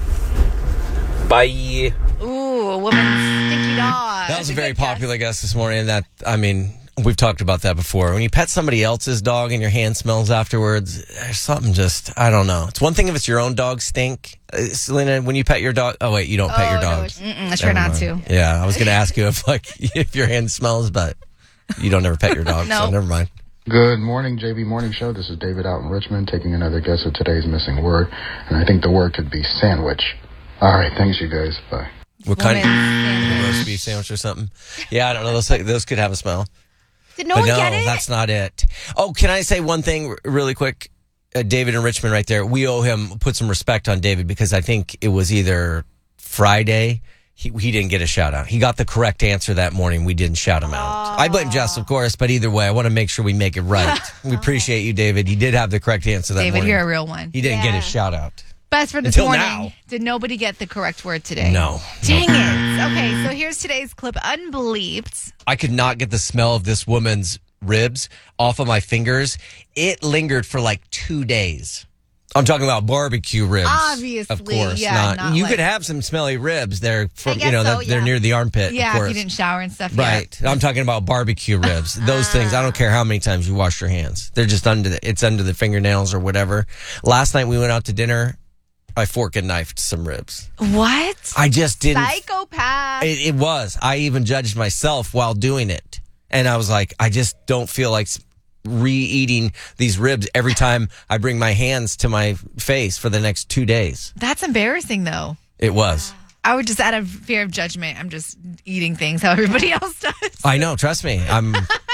Bye. Ooh, a woman's stinky dog. That was a very popular guess this morning. That, I mean, we've talked about that before. When you pet somebody else's dog and your hand smells afterwards, there's something just, I don't know. It's one thing if it's your own dog stink. Selena, when you pet your dog, oh wait, you don't pet your dog. I try not to. Yeah, I was going to ask you if if your hand smells, but you don't ever pet your dog, so Nope. never mind. Good morning, JV Morning Show. This is David out in Richmond taking another guess at today's missing word. And I think the word could be sandwich. All right, thanks, you guys. Bye. What kind of roast beef sandwich or something? Yeah, I don't know. Those could have a smell. Did no But one no, get it? that's not it. Oh, can I say one thing really quick? David in Richmond right there. We owe him, put some respect on David, because I think it was either Friday. He didn't get a shout out. He got the correct answer that morning. We didn't shout him out. I blame Jess, of course, but either way, I want to make sure we make it right. We appreciate you, David. He did have the correct answer that David, morning. you're a real one. He didn't get his shout out. Best for this Until morning. now. Did nobody get the correct word today? No. Dang it. Okay, so here's today's clip, Unbelieved. I could not get the smell of this woman's ribs off of my fingers. It lingered for like 2 days. I'm talking about barbecue ribs. Obviously, of course. yeah, not you like- could have some smelly ribs. They're from, guess so, they're yeah. near the armpit. Yeah, of if course. you didn't shower and stuff. Right. I'm talking about barbecue ribs. Those things. I don't care how many times you wash your hands. They're just under the fingernails or whatever. Last night we went out to dinner. I fork and knifed some ribs. Yeah. What? I just didn't. Psychopath. It was. I even judged myself while doing it. And I was like, I just don't feel like re-eating these ribs every time I bring my hands to my face for the next 2 days. That's embarrassing, though. It was. I would just, out of fear of judgment, I'm just eating things how everybody else does. I know. Trust me. I'm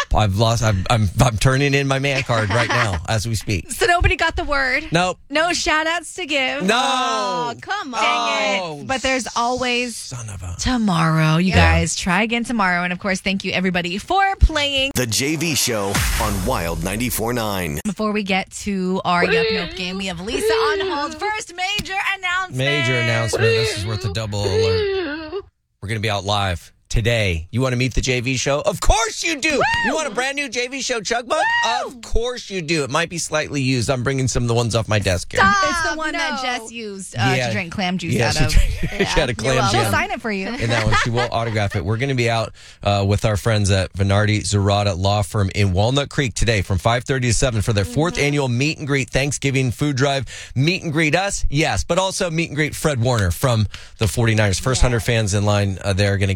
turning in my man card right now as we speak. So nobody got the word. Nope. No shout outs to give. No. Oh, come on. Dang it. But there's always tomorrow. You guys try again tomorrow. And of course, thank you everybody for playing. The JV Show on Wild 94.9. Before we get to our Yup Nope game, we have Lisa on hold. First major announcement. Major announcement. This is worth a double alert. We're going to be out live today. You want to meet the JV Show? Of course you do. You want a brand new JV Show chug mug? Of course you do. It might be slightly used. I'm bringing some of the ones off my desk here. It's the one that Jess used to drink clam juice out of. She had a clam She'll jam. sign it for you. In that one, she will autograph it. We're going to be out with our friends at Venardi Zerata Law Firm in Walnut Creek today from 5:30 to 7 for their fourth annual meet and greet Thanksgiving food drive. Meet and greet us, yes, but also meet and greet Fred Warner from the 49ers. First 100 fans in line, they're going to get an autograph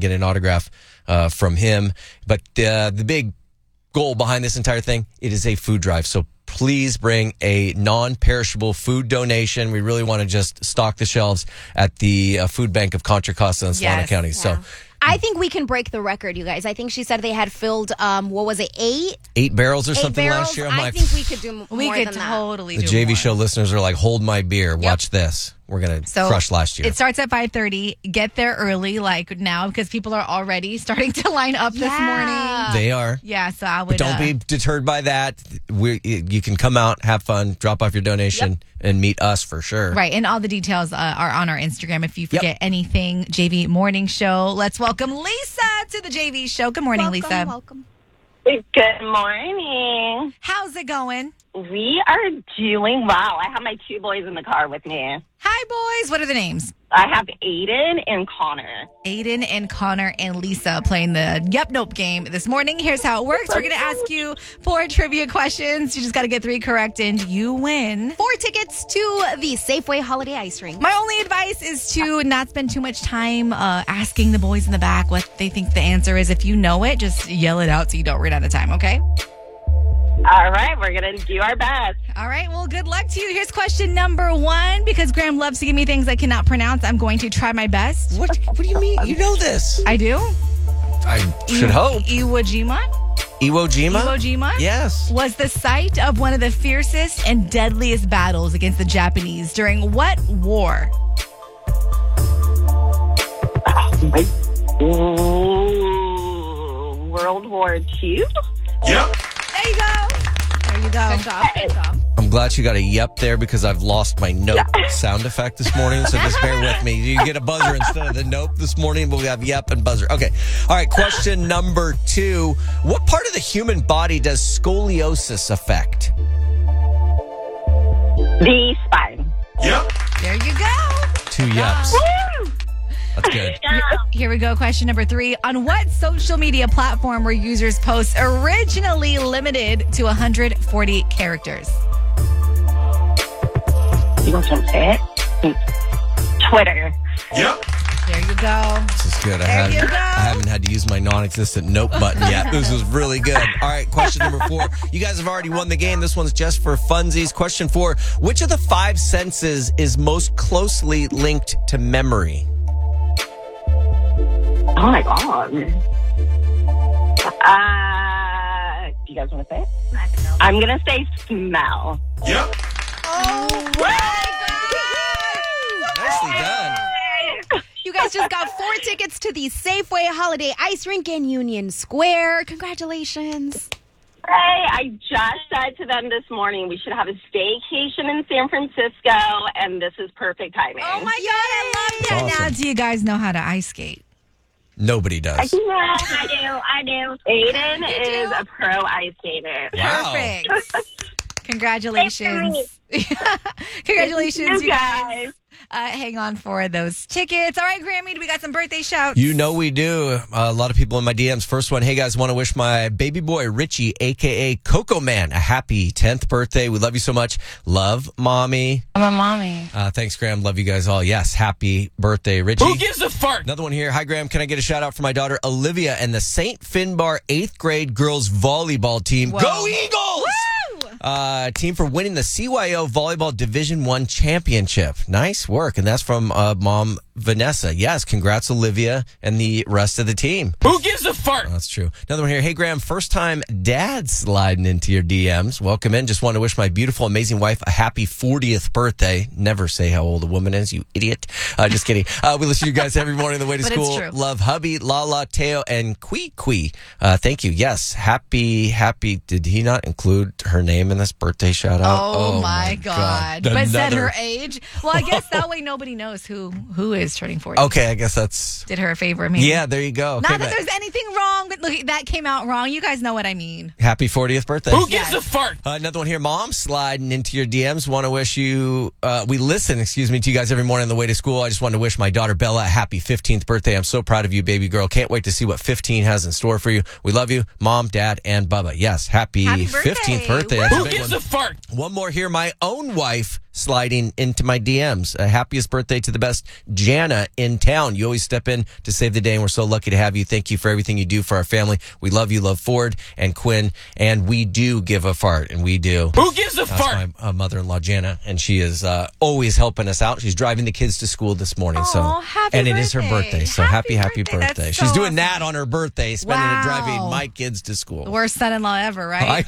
autograph from him. But the big goal behind this entire thing, it is a food drive. So please bring a non-perishable food donation. We really want to just stock the shelves at the food bank of Contra Costa in Solano County. So I think we can break the record, you guys. I think she said they had filled, 8 barrels or something last year. I think we could do more We could than that. totally the do JV more. show listeners are like, hold my beer. Watch this. We're going to crush last year. It starts at 5:30. Get there early, like now, because people are already starting to line up this morning. They are. Yeah, so I But would. don't be deterred by that. You can come out, have fun, drop off your donation, and meet us for sure. Right, and all the details are on our Instagram. If you forget anything, JV Morning Show. Let's welcome Lisa to the JV Show. Good morning, Lisa. Welcome. Good morning. How's it going? We are doing well. I have my 2 boys in the car with me. Hi, boys. What are the names? I have Aiden and Connor. Aiden and Connor and Lisa playing the Yep Nope game this morning. Here's how it works. We're going to ask you 4 trivia questions. You just got to get 3 correct and you win 4 tickets to the Safeway Holiday Ice Rink. My only advice is to not spend too much time asking the boys in the back what they think the answer is. If you know it, just yell it out so you don't run out of time, okay? All right, we're going to do our best. All right, well, good luck to you. Here's question number 1. Because Graham loves to give me things I cannot pronounce, I'm going to try my best. What do you mean? You know this. I do? I should hope. Iwo Jima? Iwo Jima? Iwo Jima? Yes. Was the site of one of the fiercest and deadliest battles against the Japanese during what war? World War II? Yep. There you go. There you go. Good job. Good job. I'm glad you got a yep there because I've lost my nope sound effect this morning. So just bear with me. You get a buzzer instead of the nope this morning, but we have yep and buzzer. Okay. All right. Question number 2. What part of the human body does scoliosis affect? The spine. Yep. There you go. 2 yeps. Woo! That's good. Here we go. Question number 3. On what social media platform were users' posts originally limited to 140 characters? You want to say it? Twitter. Yep. There you go. This is good. I haven't had to use my non-existent nope button yet. This was really good. All right, question number 4. You guys have already won the game. This one's just for funsies. Question 4. Which of the 5 senses is most closely linked to memory? Oh, my God. Do you guys want to say it? I'm going to say smell. Yep. Oh, Nicely done. You guys just got 4 tickets to the Safeway Holiday Ice Rink in Union Square. Congratulations. Hey, I just said to them this morning we should have a staycation in San Francisco, and this is perfect timing. Oh, my God. I love that. Awesome. Now, do you guys know how to ice skate? Nobody does. I do. Aiden is a pro ice skater. Wow. Perfect. Congratulations. Congratulations, you guys. Hang on for those tickets. All right, Grammy, we got some birthday shouts. You know we do. A lot of people in my DMs. First one, hey guys, want to wish my baby boy Richie, a.k.a. Coco Man, a happy 10th birthday. We love you so much. Love, Mommy. I'm a mommy. Thanks, Graham. Love you guys all. Yes, happy birthday, Richie. Who gives a fart? Another one here. Hi, Graham. Can I get a shout out for my daughter, Olivia, and the St. Finbar 8th grade girls volleyball team? Whoa. Go Eagles! Team for winning the CYO Volleyball Division I Championship. Nice work. And that's from Mom Vanessa. Yes, congrats, Olivia, and the rest of the team. Who gives a fart? Oh, that's true. Another one here. Hey, Graham, first time dad sliding into your DMs. Welcome in. Just want to wish my beautiful, amazing wife a happy 40th birthday. Never say how old a woman is, you idiot. Just kidding. We listen to you guys every morning on the way to But school. it's true. Love hubby, Lala, Teo, and Kui. Thank you. Yes, happy. Did he not include her name in this birthday shout out? Oh my God. But said Another- her age. Well, I guess that way nobody knows who is turning 40. Okay, I guess that's... Did her a favor, maybe. Yeah, there you go. Not Okay, that there's anything wrong, but look, that came out wrong. You guys know what I mean. happy 40th birthday. Who gives a fart? Another one here. Mom, sliding into your DMs. Want to wish you, we listen, to you guys every morning on the way to school. I just want to wish my daughter Bella a happy 15th birthday. I'm so proud of you, baby girl. Can't wait to see what 15 has in store for you. We love you, Mom, Dad, and Bubba. Yes, happy Happy birthday. 15th birthday. That's Who Who gives a fart? One more here. My own wife sliding into my DMs. Happiest birthday to the best Jana in town. You always step in to save the day, and we're so lucky to have you. Thank you for everything you do for our family. We love you, love Ford and Quinn, and we do give a fart, and we do. Who gives a fart? My mother-in-law, Jana, and she is always helping us out. She's driving the kids to school this morning. Happy it is her birthday, so happy birthday. That's She's so doing that on her birthday, spending it driving Wow. my kids to school. The worst son-in-law ever, right?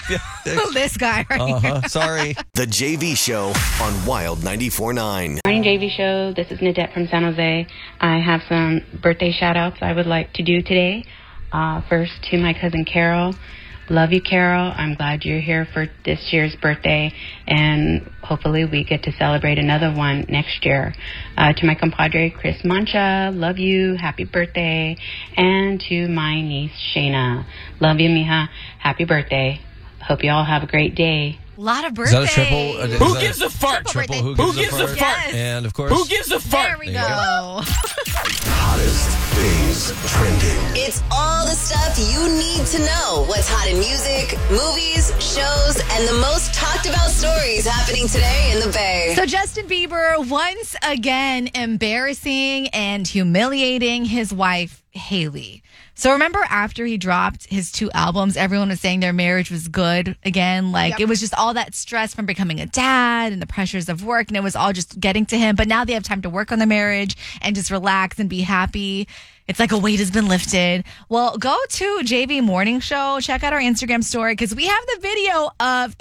This guy right here. Sorry. The JV Show on Wild 94.9. Morning, JV Show. This is Nadette from San Jose. I have some birthday shout-outs I would like to do today. First, to my cousin Carol. Love you, Carol. I'm glad you're here for this year's birthday, and hopefully we get to celebrate another one next year. To my compadre, Chris Mancha. Love you. Happy birthday. And to my niece, Shayna. Love you, mija. Happy birthday. Hope you all have a great day. A lot of Is birthdays. that a triple? Who gives a fart? Triple birthday. who gives a fart? Yes. And of course, Who gives a fart? There we There you go. Hottest things trending. It's all the stuff you need to know. What's hot in music, movies, shows, and the most talked about stories happening today in the Bay. So Justin Bieber once again embarrassing and humiliating his wife, Hailey. So remember after he dropped his 2 albums, everyone was saying their marriage was good again. Like it was just all that stress from becoming a dad and the pressures of work, and it was all just getting to him. But now they have time to work on the marriage and just relax and be happy. It's like a weight has been lifted. Well, go to JV Morning Show. Check out our Instagram story because we have the video of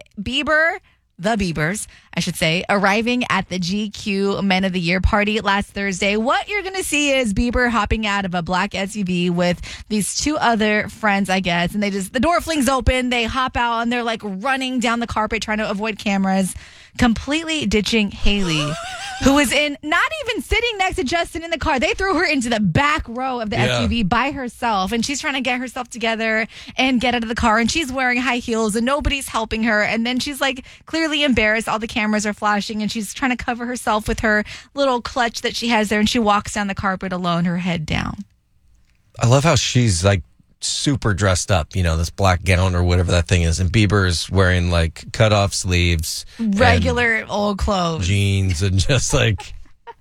the Biebers, I should say, arriving at the GQ Men of the Year party last Thursday. What you're going to see is Bieber hopping out of a black SUV with these 2 other friends, I guess. And the door flings open. They hop out and they're like running down the carpet trying to avoid cameras, completely ditching Hailey, who was not even sitting next to Justin in the car. They threw her into the back row of the SUV by herself, and she's trying to get herself together and get out of the car, and she's wearing high heels and nobody's helping her. And then she's like clearly embarrassed. All the cameras are flashing and she's trying to cover herself with her little clutch that she has there, and she walks down the carpet alone, her head down. I love how she's like super dressed up, this black gown or whatever that thing is, and Bieber's wearing like cut-off sleeves, Regular old clothes, jeans, and just like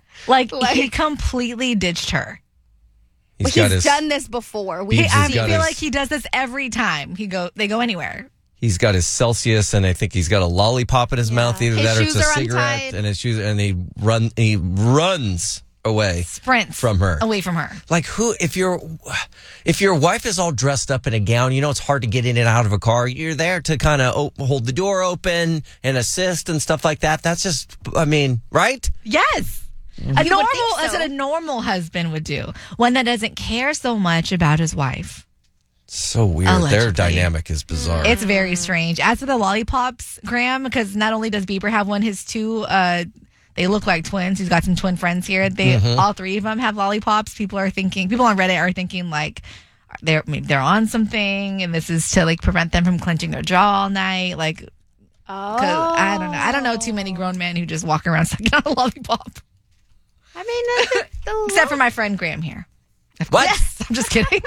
he completely ditched her. He's done this before. I feel like he does this every time they go anywhere. He's got his Celsius, and I think he's got a lollipop in his mouth. Either His that or it's a shoes are cigarette, untied. and his shoes, and he runs away, sprints from her, away from her. Like if your wife is all dressed up in a gown, it's hard to get in and out of a car. You're there to kind of hold the door open and assist and stuff like that. That's just, right? Yes. That's what a normal husband would do. One that doesn't care so much about his wife. So weird. Allegedly. Their dynamic is bizarre. It's very strange. As for the lollipops, Graham, because not only does Bieber have one, his 2, they look like twins. He's got some twin friends here. All 3 of them have lollipops. People on Reddit are thinking like they're on something, and this is to like prevent them from clenching their jaw all night. Like, I don't know. I don't know too many grown men who just walk around sucking on a lollipop. I mean, except for my friend Graham here. What? Yes, I'm just kidding.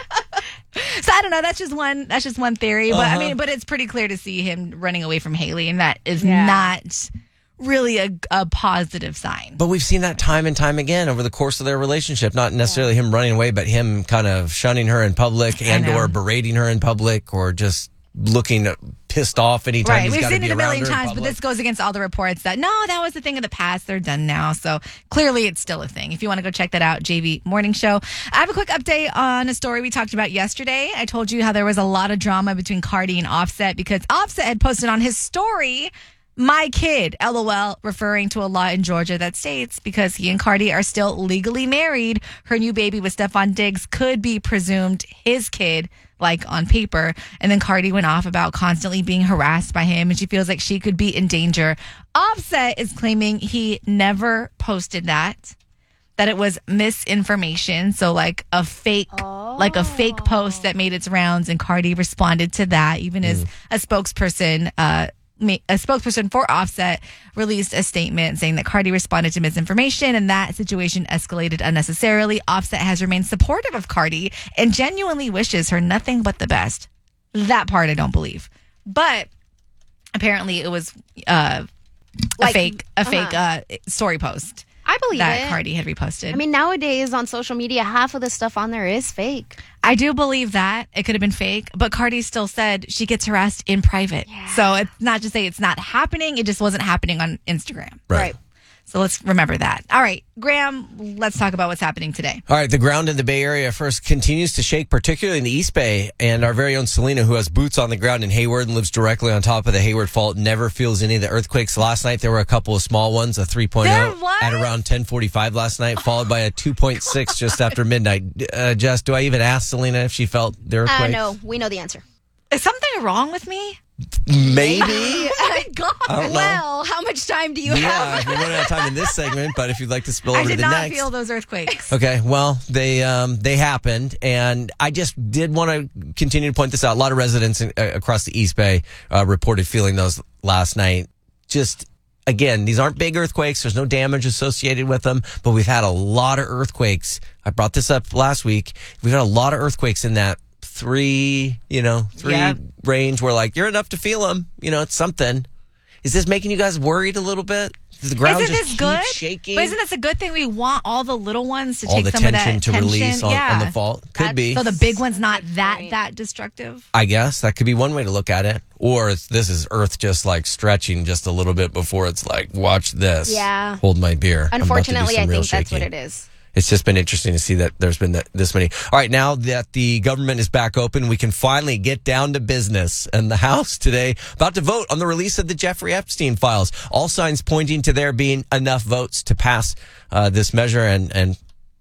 So I don't know. That's just one theory, but but it's pretty clear to see him running away from Hailey, and that is not really a positive sign. But we've seen that time and time again over the course of their relationship. Not necessarily him running away, but him kind of shunning her in public and or berating her in public, or just looking pissed off anytime he's We've got to seen be it a around million her in times, but public. this goes against all the reports that that was the thing of the past. They're done now. So clearly it's still a thing. If you want to go check that out, JV Morning Show. I have a quick update on a story we talked about yesterday. I told you how there was a lot of drama between Cardi and Offset because Offset had posted on his story, "My kid," LOL, referring to a law in Georgia that states because he and Cardi are still legally married, her new baby with Stefan Diggs could be presumed his kid, like on paper. And then Cardi went off about constantly being harassed by him, and she feels like she could be in danger. Offset is claiming he never posted that it was misinformation. So like a fake post that made its rounds, and Cardi responded to that, even as a spokesperson for Offset released a statement saying that Cardi responded to misinformation and that situation escalated unnecessarily. Offset has remained supportive of Cardi and genuinely wishes her nothing but the best. That part I don't believe. But Apparently, it was a fake story post. I believe that it. Cardi had reposted. I mean, nowadays on social media, half of the stuff on there is fake. I do believe that it could have been fake, but Cardi still said she gets harassed in private. Yeah. So it's not to say it's not happening. It just wasn't happening on Instagram. Right. So let's remember that. All right, Graham, let's talk about what's happening today. All right, the ground in the Bay Area first continues to shake, particularly in the East Bay. And our very own Selena, who has boots on the ground in Hayward and lives directly on top of the Hayward Fault, never feels any of the earthquakes. Last night, there were a couple of small ones, a 3.0 at around 10:45 last night, followed by a 2.6 just after midnight. Jess, do I even ask Selena if she felt the earthquake? No, we know the answer. Is something wrong with me? Maybe. Oh my God. I don't know. Well, how much time do you have? Yeah, we're running out of time in this segment, but if you'd like to spill over to the next. I did not feel those earthquakes. Okay, well, they happened, and I just did want to continue to point this out. A lot of residents across the East Bay reported feeling those last night. Just, again, these aren't big earthquakes. There's no damage associated with them, but we've had a lot of earthquakes. I brought this up last week. We've had a lot of earthquakes in that three range where, like, you're enough to feel them. You know, it's something. Is this making you guys worried a little bit? Does the ground isn't just this keep good? shaking? But isn't this a good thing? We want all the little ones to all take the some of that tension to tension. release on the fault. Could be. So the big one's not that destructive. I guess that could be one way to look at it. Or this is Earth just like stretching just a little bit before it's like, watch this. Yeah. Hold my beer. Unfortunately, I think shaking. that's what it is. It's just been interesting to see that there's been this many. All right, now that the government is back open, we can finally get down to business. And the House today about to vote on the release of the Jeffrey Epstein files. All signs pointing to there being enough votes to pass this measure and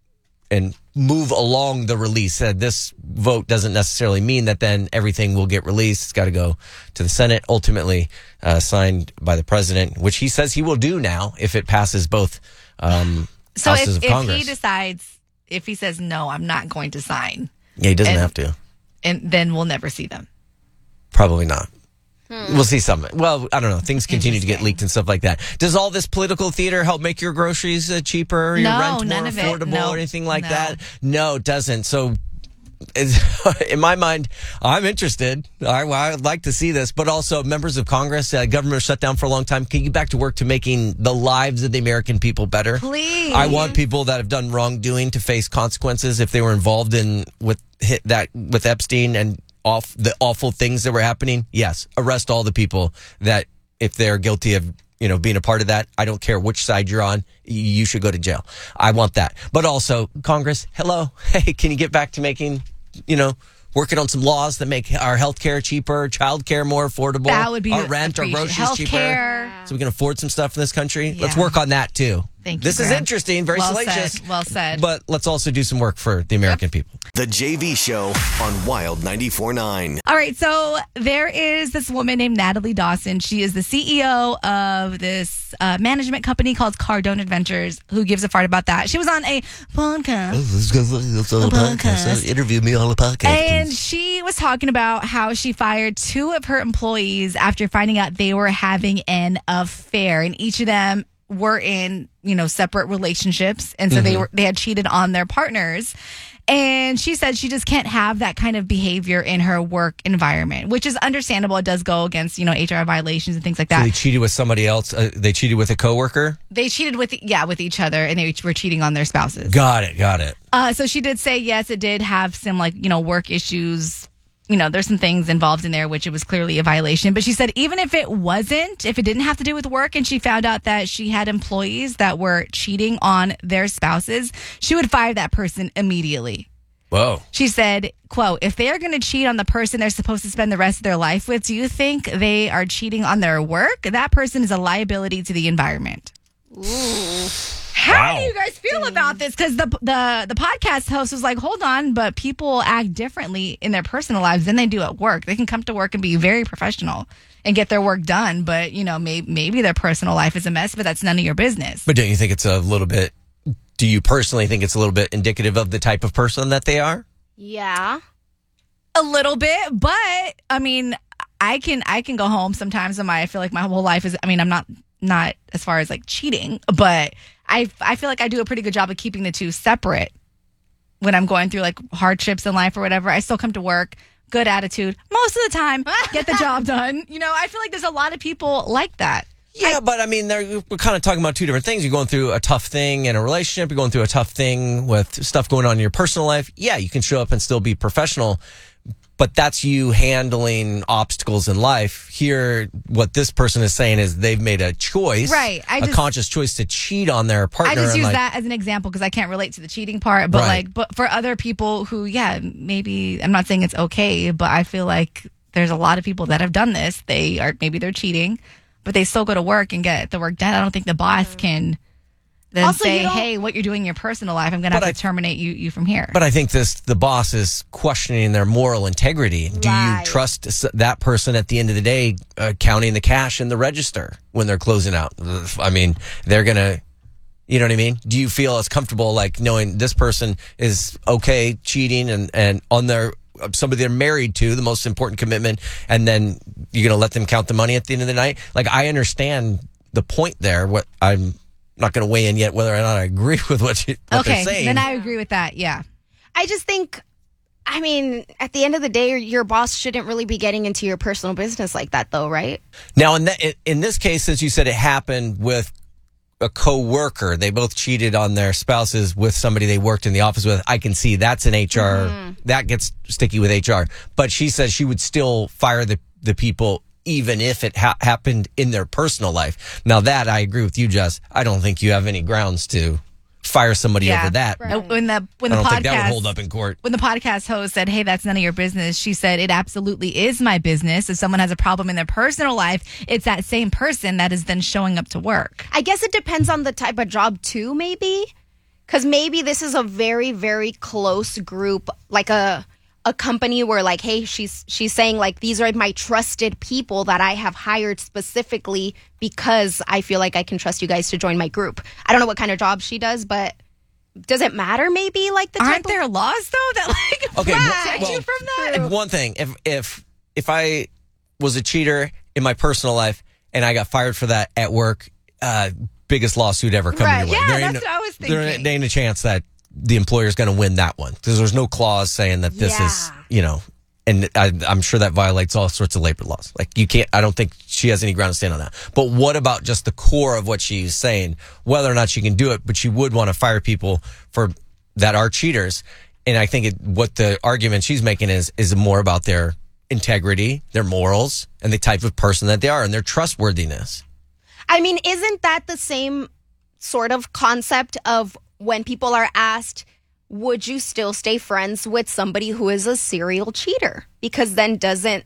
move along the release. This vote doesn't necessarily mean that then everything will get released. It's got to go to the Senate, ultimately signed by the president, which he says he will do now if it passes both So houses of Congress. If he decides, if he says, no, I'm not going to sign. Yeah, he doesn't have to. And then we'll never see them. Probably not. We'll see some. Well, I don't know. Things continue to get leaked and stuff like that. Does all this political theater help make your groceries cheaper, your rent more affordable, or anything like that? No, it doesn't. So in my mind, I'm interested. I would like to see this, but also members of Congress, government shut down for a long time. Can you get back to work to making the lives of the American people better? Please. I want people that have done wrongdoing to face consequences if they were involved with Epstein and the awful things that were happening. Yes, arrest all the people that, if they're guilty of being a part of that. I don't care which side you're on. You should go to jail. I want that. But also, Congress, hello. Hey, can you get back to making, working on some laws that make our health care cheaper, child care more affordable, that would be our rent, our groceries cheaper, so we can afford some stuff in this country? Yeah. Let's work on that, too. Thank you, This is interesting, very salacious. Well said. But let's also do some work for the American people. The JV Show on Wild 94.9. All right, so there is this woman named Natalie Dawson. She is the CEO of this management company called Cardone Adventures, who gives a fart about that. She was on a podcast. Interview me on the podcast. And she was talking about how she fired 2 of her employees after finding out they were having an affair. And each of them were in, separate relationships. And so they had cheated on their partners. And she said she just can't have that kind of behavior in her work environment, which is understandable. It does go against, HR violations and things like that. So they cheated with somebody else. They cheated with a coworker? They cheated with each other, and they were cheating on their spouses. Got it. So she did say, yes, it did have some work issues. There's some things involved in there, which it was clearly a violation. But she said even if it didn't have to do with work, and she found out that she had employees that were cheating on their spouses, she would fire that person immediately. Whoa. She said, quote, if they are going to cheat on the person they're supposed to spend the rest of their life with, do you think they are cheating on their work? That person is a liability to the environment. Ooh. How do you guys feel about this? Because the podcast host was like, hold on, but people act differently in their personal lives than they do at work. They can come to work and be very professional and get their work done, but, maybe their personal life is a mess, but that's none of your business. But don't you think it's do you personally think it's a little bit indicative of the type of person that they are? Yeah. A little bit, but, I mean, I can go home sometimes and I feel like my whole life is, I'm not as far as like cheating, but I feel like I do a pretty good job of keeping the two separate when I'm going through like hardships in life or whatever. I still come to work, good attitude. Most of the time, get the job done. You know, I feel like there's a lot of people like that. Yeah, but I mean, we're kind of talking about two different things. You're going through a tough thing in a relationship. You're going through a tough thing with stuff going on in your personal life. Yeah, you can show up and still be professional, but that's you handling obstacles in life. Here, what this person is saying is they've made a choice, right? A conscious choice to cheat on their partner. I just use that as an example because I can't relate to the cheating part. But but for other people who, maybe I'm not saying it's okay, but I feel like there's a lot of people that have done this. Maybe they're cheating, but they still go to work and get the work done. I don't think the boss can then also say, hey, what you're doing in your personal life, I'm going to have to terminate you from here. But I think the boss is questioning their moral integrity. Do you trust that person at the end of the day counting the cash in the register when they're closing out? I mean, they're going to, you know what I mean? Do you feel as comfortable like knowing this person is okay cheating and on their somebody they're married to, the most important commitment, and then you're going to let them count the money at the end of the night? Like, I understand the point there. What I'm not going to weigh in yet whether or not I agree with what they're saying. Then I agree with that, yeah. I just think, I mean, at the end of the day, your boss shouldn't really be getting into your personal business like that, though, right? Now, in this case, since you said it happened with a co-worker, they both cheated on their spouses with somebody they worked in the office with, I can see that's an HR, that gets sticky with HR. But she says she would still fire the people even if it happened in their personal life. Now that, I agree with you, Jess. I don't think you have any grounds to fire somebody over that. Right. When the think that would hold up in court. When the podcast host said, hey, that's none of your business, she said, it absolutely is my business. If someone has a problem in their personal life, it's that same person that is then showing up to work. I guess it depends on the type of job too, maybe. Because maybe this is a very, very close group, like a company where like, hey, she's saying like, these are my trusted people that I have hired specifically because I feel like I can trust you guys to join my group. I don't know what kind of job she does, but does it matter maybe like the Aren't there laws though that like protect you from that? One thing, if I was a cheater in my personal life and I got fired for that at work, biggest lawsuit ever coming your way. Yeah, that's what I was thinking. There ain't a chance that the employer's going to win that one because there's no clause saying that this is, and I'm sure that violates all sorts of labor laws. Like I don't think she has any ground to stand on that. But what about just the core of what she's saying, whether or not she can do it, but she would want to fire people that are cheaters. And I think what the argument she's making is more about their integrity, their morals, and the type of person that they are and their trustworthiness. I mean, isn't that the same sort of concept of when people are asked, would you still stay friends with somebody who is a serial cheater? Because then doesn't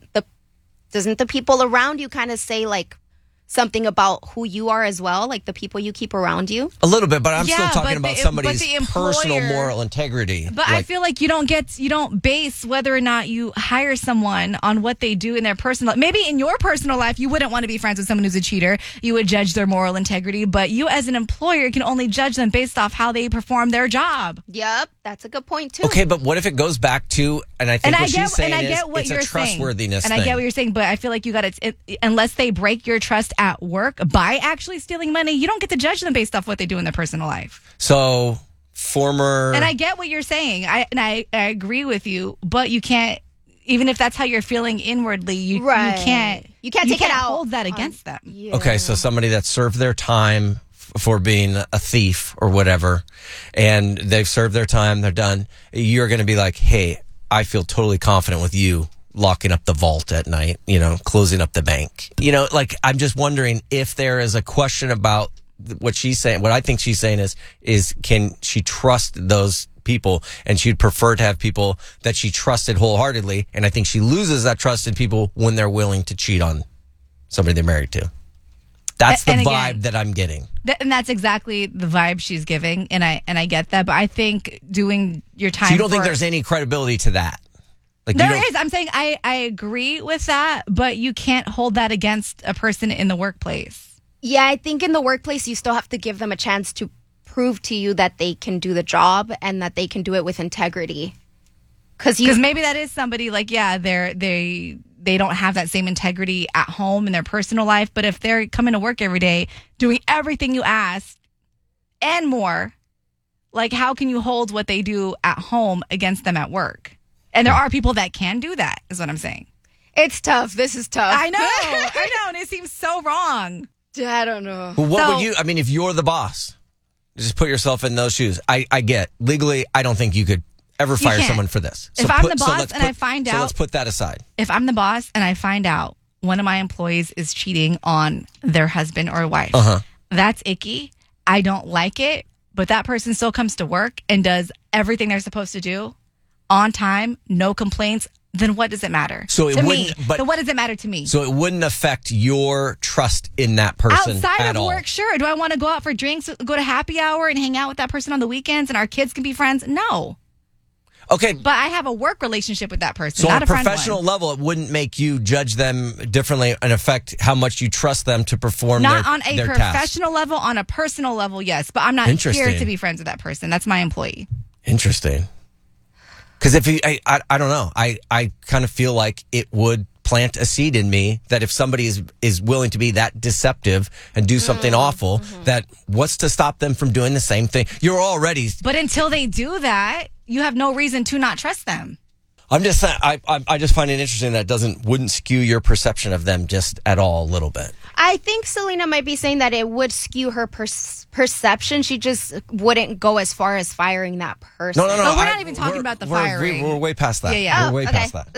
the people around you kind of say like something about who you are as well, like the people you keep around you? A little bit, but I'm still talking about somebody's personal moral integrity. But I feel like you don't base whether or not you hire someone on what they do in their personal life. Maybe in your personal life, you wouldn't want to be friends with someone who's a cheater. You would judge their moral integrity, but you as an employer can only judge them based off how they perform their job. Yep, that's a good point too. Okay, but what if it goes back to, and I think she's saying it's a trustworthiness thing. And I get what you're saying, but I feel like you got to, unless they break your trust at work by actually stealing money, you don't get to judge them based off what they do in their personal life. So and I get what you're saying. I agree with you, but you can't, even if that's how you're feeling inwardly, you can't take it out, hold that against them. Yeah. Okay, so somebody that served their time for being a thief or whatever, and they've served their time, they're done, you're going to be like, hey, I feel totally confident with you locking up the vault at night, closing up the bank. Like, I'm just wondering if there is a question about what she's saying. What I think she's saying is can she trust those people? And she'd prefer to have people that she trusted wholeheartedly. And I think she loses that trust in people when they're willing to cheat on somebody they're married to. That's the vibe that I'm getting. And that's exactly the vibe she's giving. And I get that. But I think doing your time. So you don't think there's any credibility to that? Like, there is. I'm saying I agree with that, but you can't hold that against a person in the workplace. Yeah, I think in the workplace, you still have to give them a chance to prove to you that they can do the job and that they can do it with integrity. Because maybe that is somebody like, they don't have that same integrity at home in their personal life. But if they're coming to work every day, doing everything you ask and more, like how can you hold what they do at home against them at work? And there are people that can do that, is what I'm saying. It's tough. This is tough. I know, and it seems so wrong. I don't know. Well, what would you, I mean, if you're the boss, just put yourself in those shoes. I get, legally, I don't think you could ever fire someone for this. If I'm the boss and I find out. So let's put that aside. If I'm the boss and I find out one of my employees is cheating on their husband or wife, that's icky. I don't like it, but that person still comes to work and does everything they're supposed to do on time, no complaints. Then what does it matter so it to wouldn't, me? But, so what does it matter to me? So it wouldn't affect your trust in that person outside at of all. work. Sure. Do I want to go out for drinks, go to happy hour, and hang out with that person on the weekends, and our kids can be friends? No. Okay, but I have a work relationship with that person. So not on a friend professional one. level, it wouldn't make you judge them differently and affect how much you trust them to perform not their on a their professional task. level, on a personal level, yes. But I'm not here to be friends with that person. That's my employee. Interesting. Because if I don't know, I kind of feel like it would plant a seed in me that if somebody is willing to be that deceptive and do something awful, that what's to stop them from doing the same thing? You're already. But until they do that, you have no reason to not trust them. I'm just saying, I just find it interesting that wouldn't skew your perception of them just at all a little bit. I think Selena might be saying that it would skew her perception. She just wouldn't go as far as firing that person. No. But we're not even talking about the firing. We're way past that. Yeah. We're way past that.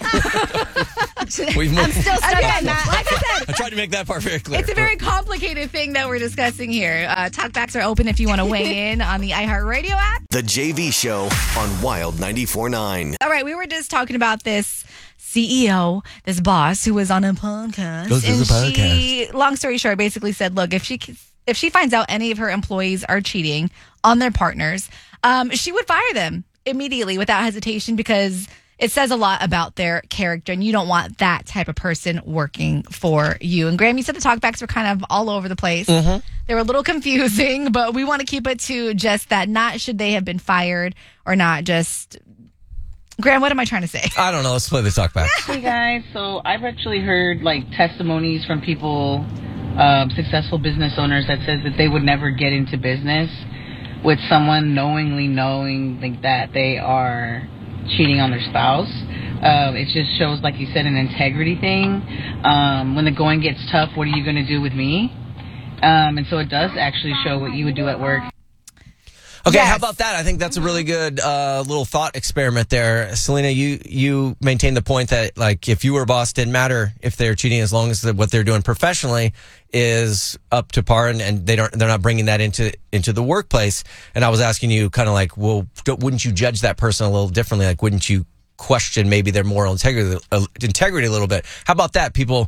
I'm still stuck on that. Like I said, I tried to make that part very clear. it's a very complicated thing that we're discussing here. Talkbacks are open if you want to weigh in on the iHeartRadio app. The JV Show on Wild 94.9. All right, we were just talking about this CEO, this boss who was on a podcast. She, long story short, basically said, look, if she finds out any of her employees are cheating on their partners, she would fire them immediately without hesitation because it says a lot about their character, and you don't want that type of person working for you. And Graham, you said the talkbacks were kind of all over the place. They were a little confusing, but we want to keep it to just that, not should they have been fired or not, just... Graham, what am I trying to say? I don't know. Let's play the talkback. Hey guys, so I've actually heard like testimonies from people, successful business owners that says that they would never get into business with someone knowingly knowing like that they are cheating on their spouse. It just shows, like you said, an integrity thing. When the going gets tough, what are you going to do with me? And so it does actually show what you would do at work. Okay, How about that? I think that's a really good little thought experiment there. Selena, you maintain the point that like if you were a boss, didn't matter if they're cheating as long as what they're doing professionally is up to par and they're not bringing that into the workplace. And I was asking you kind of like, well, wouldn't you judge that person a little differently? Like, wouldn't you question maybe their moral integrity a little bit? How about that? People,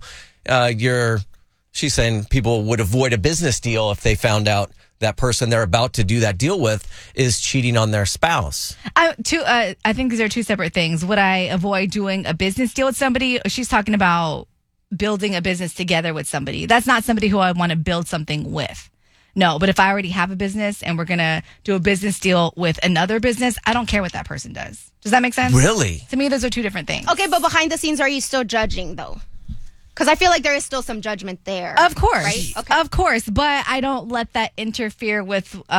she's saying people would avoid a business deal if they found out that person they're about to do that deal with is cheating on their spouse. I think these are two separate things. Would I avoid doing a business deal with somebody? She's talking about building a business together with somebody. That's not somebody who I want to build something with. No, but if I already have a business and we're going to do a business deal with another business, I don't care what that person does. Does that make sense? Really? To me, those are two different things. Okay, but behind the scenes, are you still judging, though? Because I feel like there is still some judgment there. Of course. Right? Okay. Of course. But I don't let that interfere with work,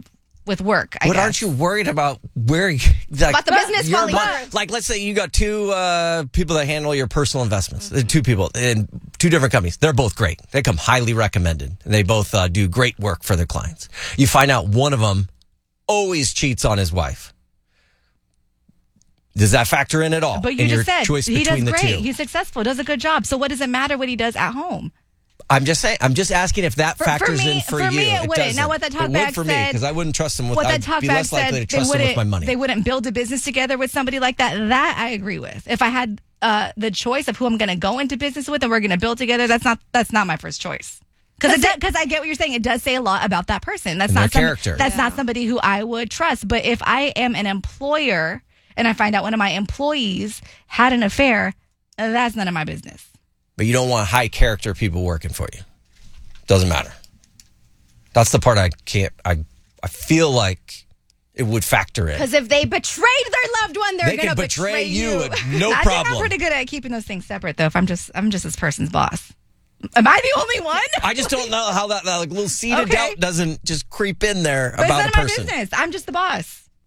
I guess. Aren't you worried about where... Like, about the business falling apart? Like, let's say you got two people that handle your personal investments. Two people in two different companies. They're both great. They come highly recommended. They both do great work for their clients. You find out one of them always cheats on his wife. Does that factor in at all? But you in just your said choice he between does the great. two? He's successful, does a good job. So what does it matter what he does at home? I'm just saying. I'm just asking if that factors in for you. For me, it wouldn't. doesn't. Now, what that It would talkback for me said, because I wouldn't trust him with. What that I'd be talkback less likely said, to trust him with my money. They wouldn't build a business together with somebody like that. That I agree with. If I had the choice of who I'm going to go into business with and we're going to build together, that's not my first choice. Because I get what you're saying. It does say a lot about that person. That's not character. That's not somebody who I would trust. But if I am an employer and I find out one of my employees had an affair, that's none of my business. But you don't want high character people working for you. Doesn't matter. That's the part I can't. I feel like it would factor in. Because if they betrayed their loved one, they're going to betray you. No I problem. think I'm pretty good at keeping those things separate, though. If I'm just this person's boss. Am I the only one? I just don't know how that like little seed of doubt doesn't just creep in there but about it's none a person. of my business. I'm just the boss.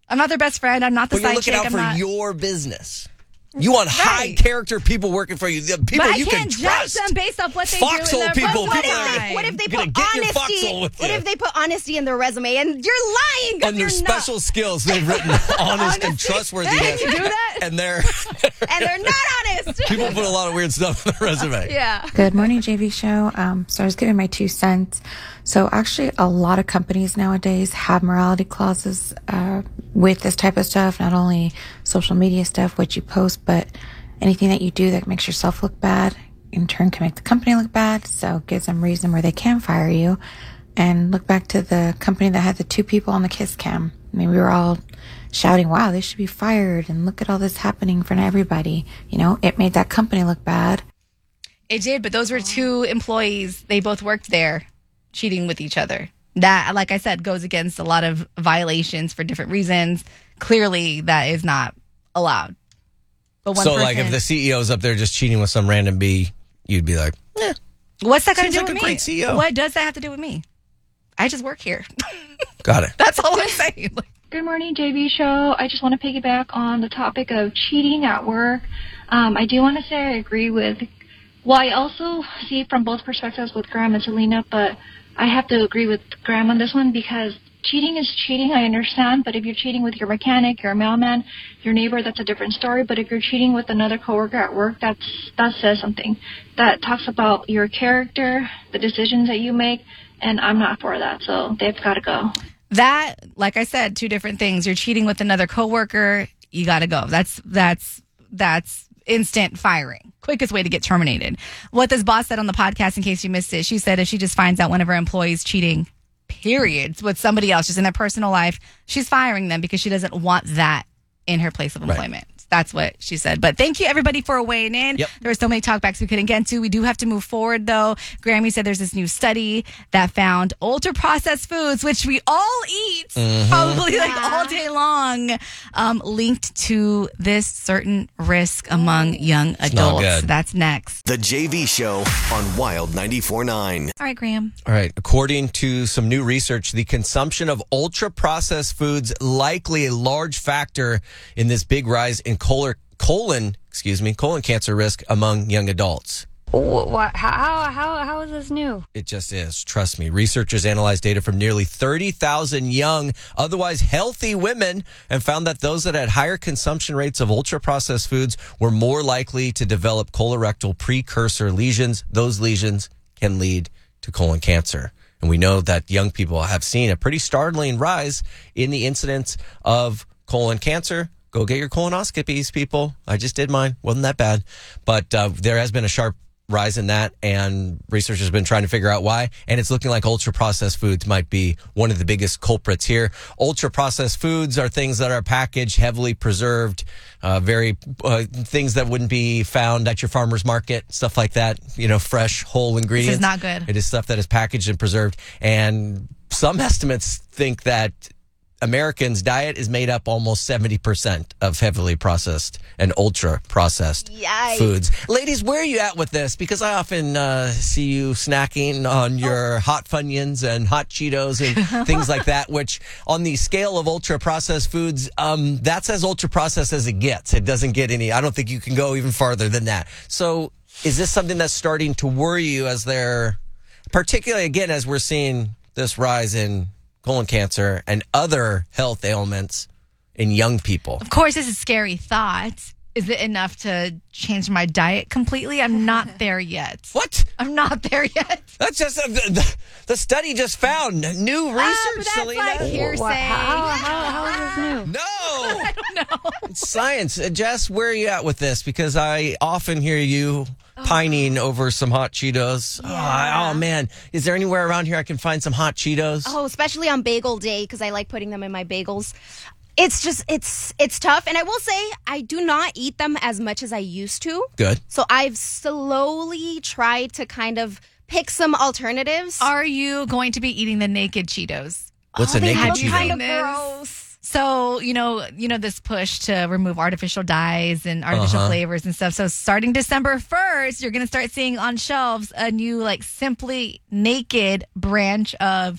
I'm not their best friend. I'm not the But you're side looking chick. out I'm for not. your business. You want high character people working for you. The people But I you can't can judge trust. them based off what they Foxhole do in their people. profile. What if they Gonna put get your honesty? foxhole with What you. if they put honesty in their resume and you're lying? 'cause Under you're special skills, they've written honest and trustworthiness. Can you do that? And they're and they're not honest. people put a lot of weird stuff on their resume. Yeah. Good morning, JV Show. So I was giving my 2 cents. So actually, a lot of companies nowadays have morality clauses with this type of stuff. Not only social media stuff, what you post, but anything that you do that makes yourself look bad, in turn can make the company look bad. So it gives them reason where they can fire you. And look back to the company that had the 2 people on the kiss cam. I mean, we were all shouting, wow, they should be fired. And look at all this happening in front of everybody. You know, it made that company look bad. It did, but those were 2 employees. They both worked there, cheating with each other. That, like I said, goes against a lot of violations for different reasons. Clearly, that is not allowed. But one So, person, like, if the CEO's up there just cheating with some random B, you'd be like, what's that going to seems do like with a me? great CEO. What does that have to do with me? I just work here. got it. That's all I'm saying. Good morning, JV Show. I just want to piggyback on the topic of cheating at work. I do want to say I agree with, well, I also see it from both perspectives with Graham and Selena, but I have to agree with Graham on this one because cheating is cheating, I understand, but if you're cheating with your mechanic, your mailman, your neighbor, that's a different story. But if you're cheating with another coworker at work, that says something. That talks about your character, the decisions that you make, and I'm not for that, so they've got to go. That, like I said, 2 different things. You're cheating with another coworker, you got to go. That's instant firing. Quickest way to get terminated. What this boss said on the podcast, in case you missed it, she said if she just finds out one of her employees cheating, period, with somebody else, just in their personal life, she's firing them because she doesn't want that in her place of employment. That's what she said. But thank you, everybody, for weighing in. Yep. There were so many talkbacks we couldn't get to. We do have to move forward, though. Grammy said there's this new study that found ultra-processed foods, which we all eat probably like all day long, linked to this certain risk among young not adults. good. That's next. The JV Show on Wild 94.9. All right, Graham. All right. According to some new research, the consumption of ultra-processed foods likely a large factor in this big rise in colon cancer risk among young adults. What? How is this new? It just is. Trust me. Researchers analyzed data from nearly 30,000 young, otherwise healthy women and found that those that had higher consumption rates of ultra-processed foods were more likely to develop colorectal precursor lesions. Those lesions can lead to colon cancer. And we know that young people have seen a pretty startling rise in the incidence of colon cancer. Go get your colonoscopies, people. I just did mine. Wasn't that bad. But there has been a sharp rise in that, and researchers have been trying to figure out why. And it's looking like ultra-processed foods might be one of the biggest culprits here. Ultra-processed foods are things that are packaged, heavily preserved, things that wouldn't be found at your farmer's market, stuff like that. You know, fresh, whole ingredients. This is not good. It is stuff that is packaged and preserved. And some estimates think that Americans' diet is made up almost 70% of heavily processed and ultra-processed foods. Ladies, where are you at with this? Because I often see you snacking on your hot Funyuns and hot Cheetos and things like that, which on the scale of ultra-processed foods, that's as ultra-processed as it gets. It doesn't get any, I don't think you can go even farther than that. So is this something that's starting to worry you as they're, particularly again, as we're seeing this rise in colon cancer and other health ailments in young people? Of course, it's a scary thought. Is it enough to change my diet completely? I'm not there yet. What? I'm not there yet. That's just the study just found new research, Selena. Like hearsay. How is this new? No, I don't know. It's science. Jess, where are you at with this? Because I often hear you pining over some hot Cheetos. Yeah. Oh man, is there anywhere around here I can find some hot Cheetos? Oh, especially on bagel day because I like putting them in my bagels. It's just, it's tough. And I will say, I do not eat them as much as I used to. Good. So I've slowly tried to kind of pick some alternatives. Are you going to be eating the naked Cheetos? What's a naked Cheeto? Kind of gross. So, you know this push to remove artificial dyes and artificial flavors and stuff. So starting December 1st, you're going to start seeing on shelves a new, like, Simply Naked branch of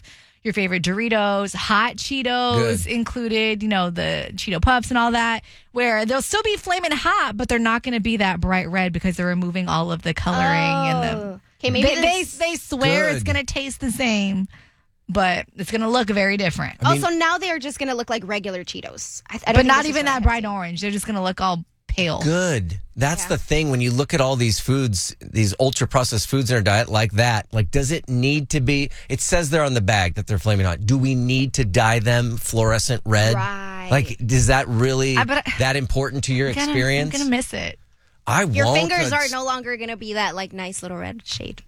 your favorite Doritos, hot Cheetos included, you know, the Cheeto Puffs and all that, where they'll still be flaming hot, but they're not going to be that bright red because they're removing all of the coloring and the. Okay, maybe they swear it's going to taste the same, but it's going to look very different. Also, now they are just going to look like regular Cheetos. I don't but think not this is even what that bright orange. They're just going to look all pale. Good. That's the thing. When you look at all these foods, these ultra processed foods in our diet like that, like, does it need to be? It says there on the bag that they're flaming hot. Do we need to dye them fluorescent red? Right. Like, is that really that important to your experience? I'm going to miss it. Your fingers are no longer going to be that like nice little red shade.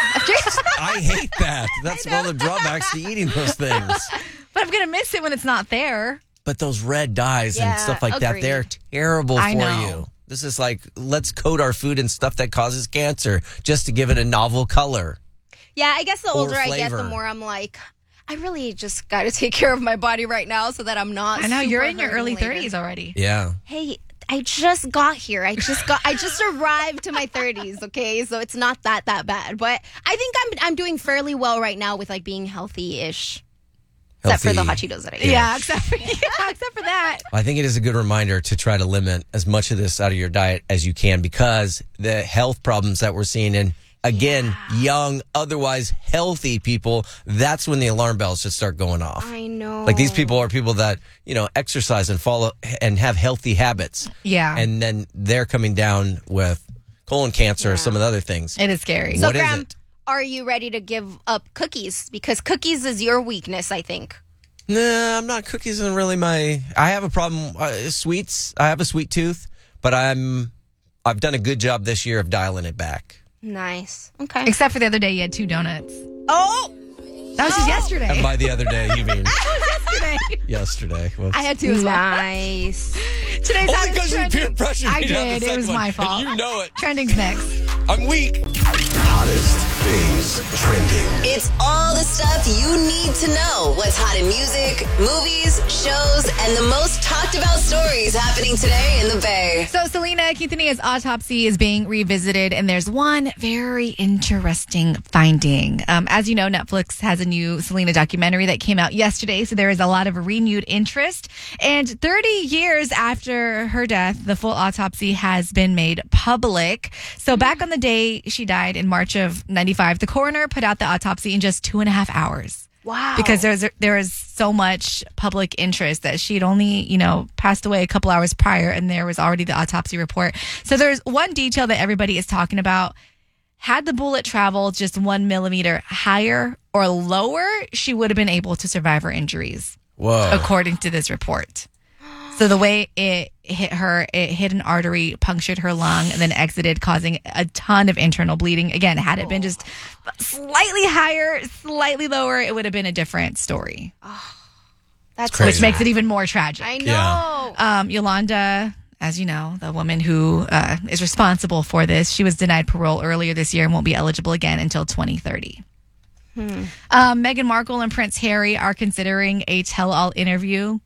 I hate that. That's one of the drawbacks to eating those things. But I'm going to miss it when it's not there. But those red dyes and stuff like that, they're terrible for you. This is like, let's coat our food in stuff that causes cancer just to give it a novel color. Yeah, I guess the Or older I get, the flavor. more I'm like, I really just got to take care of my body right now so that I'm not. I know, you're super in your hurting early later. 30s already. Yeah. Hey, I just got here. I just arrived to my 30s, okay? So it's not that bad. But I think I'm doing fairly well right now with like being healthy-ish. Except for the hot Cheetos that I eat. Yeah, except for that. I think it is a good reminder to try to limit as much of this out of your diet as you can, because the health problems that we're seeing in, again, young, otherwise healthy people, that's when the alarm bells should start going off. I know. Like, these people are people that, you know, exercise and follow and have healthy habits. Yeah. And then they're coming down with colon cancer or some of the other things. It is scary. So, What is Graham, it? are you ready to give up cookies? Because cookies is your weakness, I think. Nah, I'm not. Cookies isn't really my. I have a problem. Sweets. I have a sweet tooth, but I've done a good job this year of dialing it back. Nice. Okay. Except for the other day, you had 2 donuts. Oh! That was just yesterday. And by the other day, you mean yesterday. yesterday? I had 2 as well. Nice. Today's Only on because you trending. peer pressured I me to have the did. It second was one, my and fault. you know it. Trending's next. I'm weak. Hottest things trending. It's all the stuff you need to know. What's hot in music, movies, shows, and the most talked about stories happening today in the Bay. So Selena Quintanilla's autopsy is being revisited, and there's one very interesting finding. As you know, Netflix has a new Selena documentary that came out yesterday, so there is a lot of renewed interest. And 30 years after her death, the full autopsy has been made public. So back on the day she died in March of 95, the coroner put out the autopsy in just 2.5 hours. Wow. Because there was so much public interest that she had only, you know, passed away a couple hours prior, and there was already the autopsy report. So there's one detail that everybody is talking about. Had the bullet traveled just 1 millimeter higher or lower, she would have been able to survive her injuries. Whoa. According to this report. So the way it hit her, it hit an artery, punctured her lung, and then exited, causing a ton of internal bleeding. Again, had it been just slightly higher, slightly lower, it would have been a different story. That's crazy. Which makes it even more tragic. I know. Yolanda, as you know, the woman who is responsible for this, she was denied parole earlier this year and won't be eligible again until 2030. Meghan Markle and Prince Harry are considering a tell-all interview.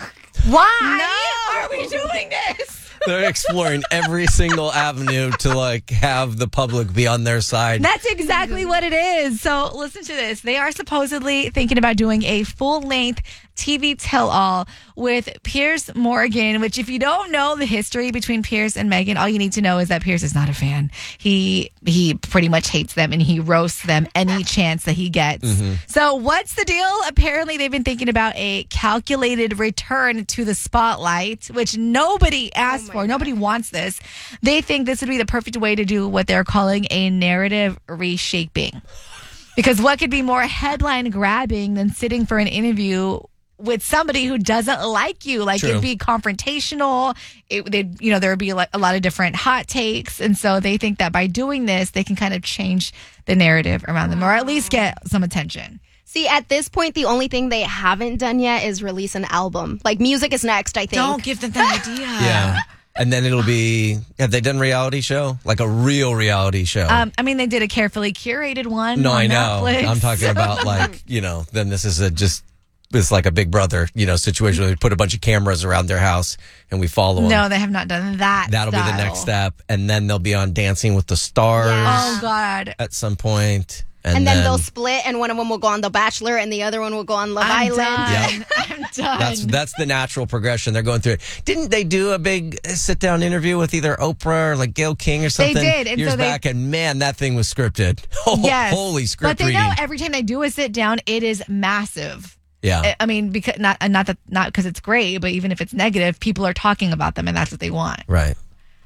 Why are we doing this? They're exploring every single avenue to like have the public be on their side. That's exactly what it is. So listen to this. They are supposedly thinking about doing a full-length TV tell-all with Piers Morgan, which if you don't know the history between Piers and Meghan, all you need to know is that Piers is not a fan. He pretty much hates them and he roasts them any chance that he gets. So what's the deal? Apparently they've been thinking about a calculated return to the spotlight, which nobody asked for. Nobody wants this. They think this would be the perfect way to do what they're calling a narrative reshaping. Because what could be more headline grabbing than sitting for an interview with somebody who doesn't like you? Like, True. it'd be confrontational. There would be like a lot of different hot takes. And so they think that by doing this, they can kind of change the narrative around them, or at least get some attention. See, at this point, the only thing they haven't done yet is release an album. Like, music is next, I think. Don't give them that idea. Yeah. And then it'll be, have they done reality show? Like a real reality show? I mean, they did a carefully curated one. No, on I know. Netflix. I'm talking about like, then this is it's like a Big Brother, situation where we put a bunch of cameras around their house and we follow them. No, they have not done that. That'll be the next step. And then they'll be on Dancing with the Stars Oh, God. at some point. And then they'll split, and one of them will go on The Bachelor, and the other one will go on Love Island. Yep. I'm done. That's the natural progression they're going through. It. Didn't they do a big sit-down interview with either Oprah or like Gayle King or something? They did. And years so back, and man, that thing was scripted. Yes. Holy script But they reading. know every time they do a sit down, it is massive. Yeah. I mean, because not because it's great, but even if it's negative, people are talking about them, and that's what they want. Right.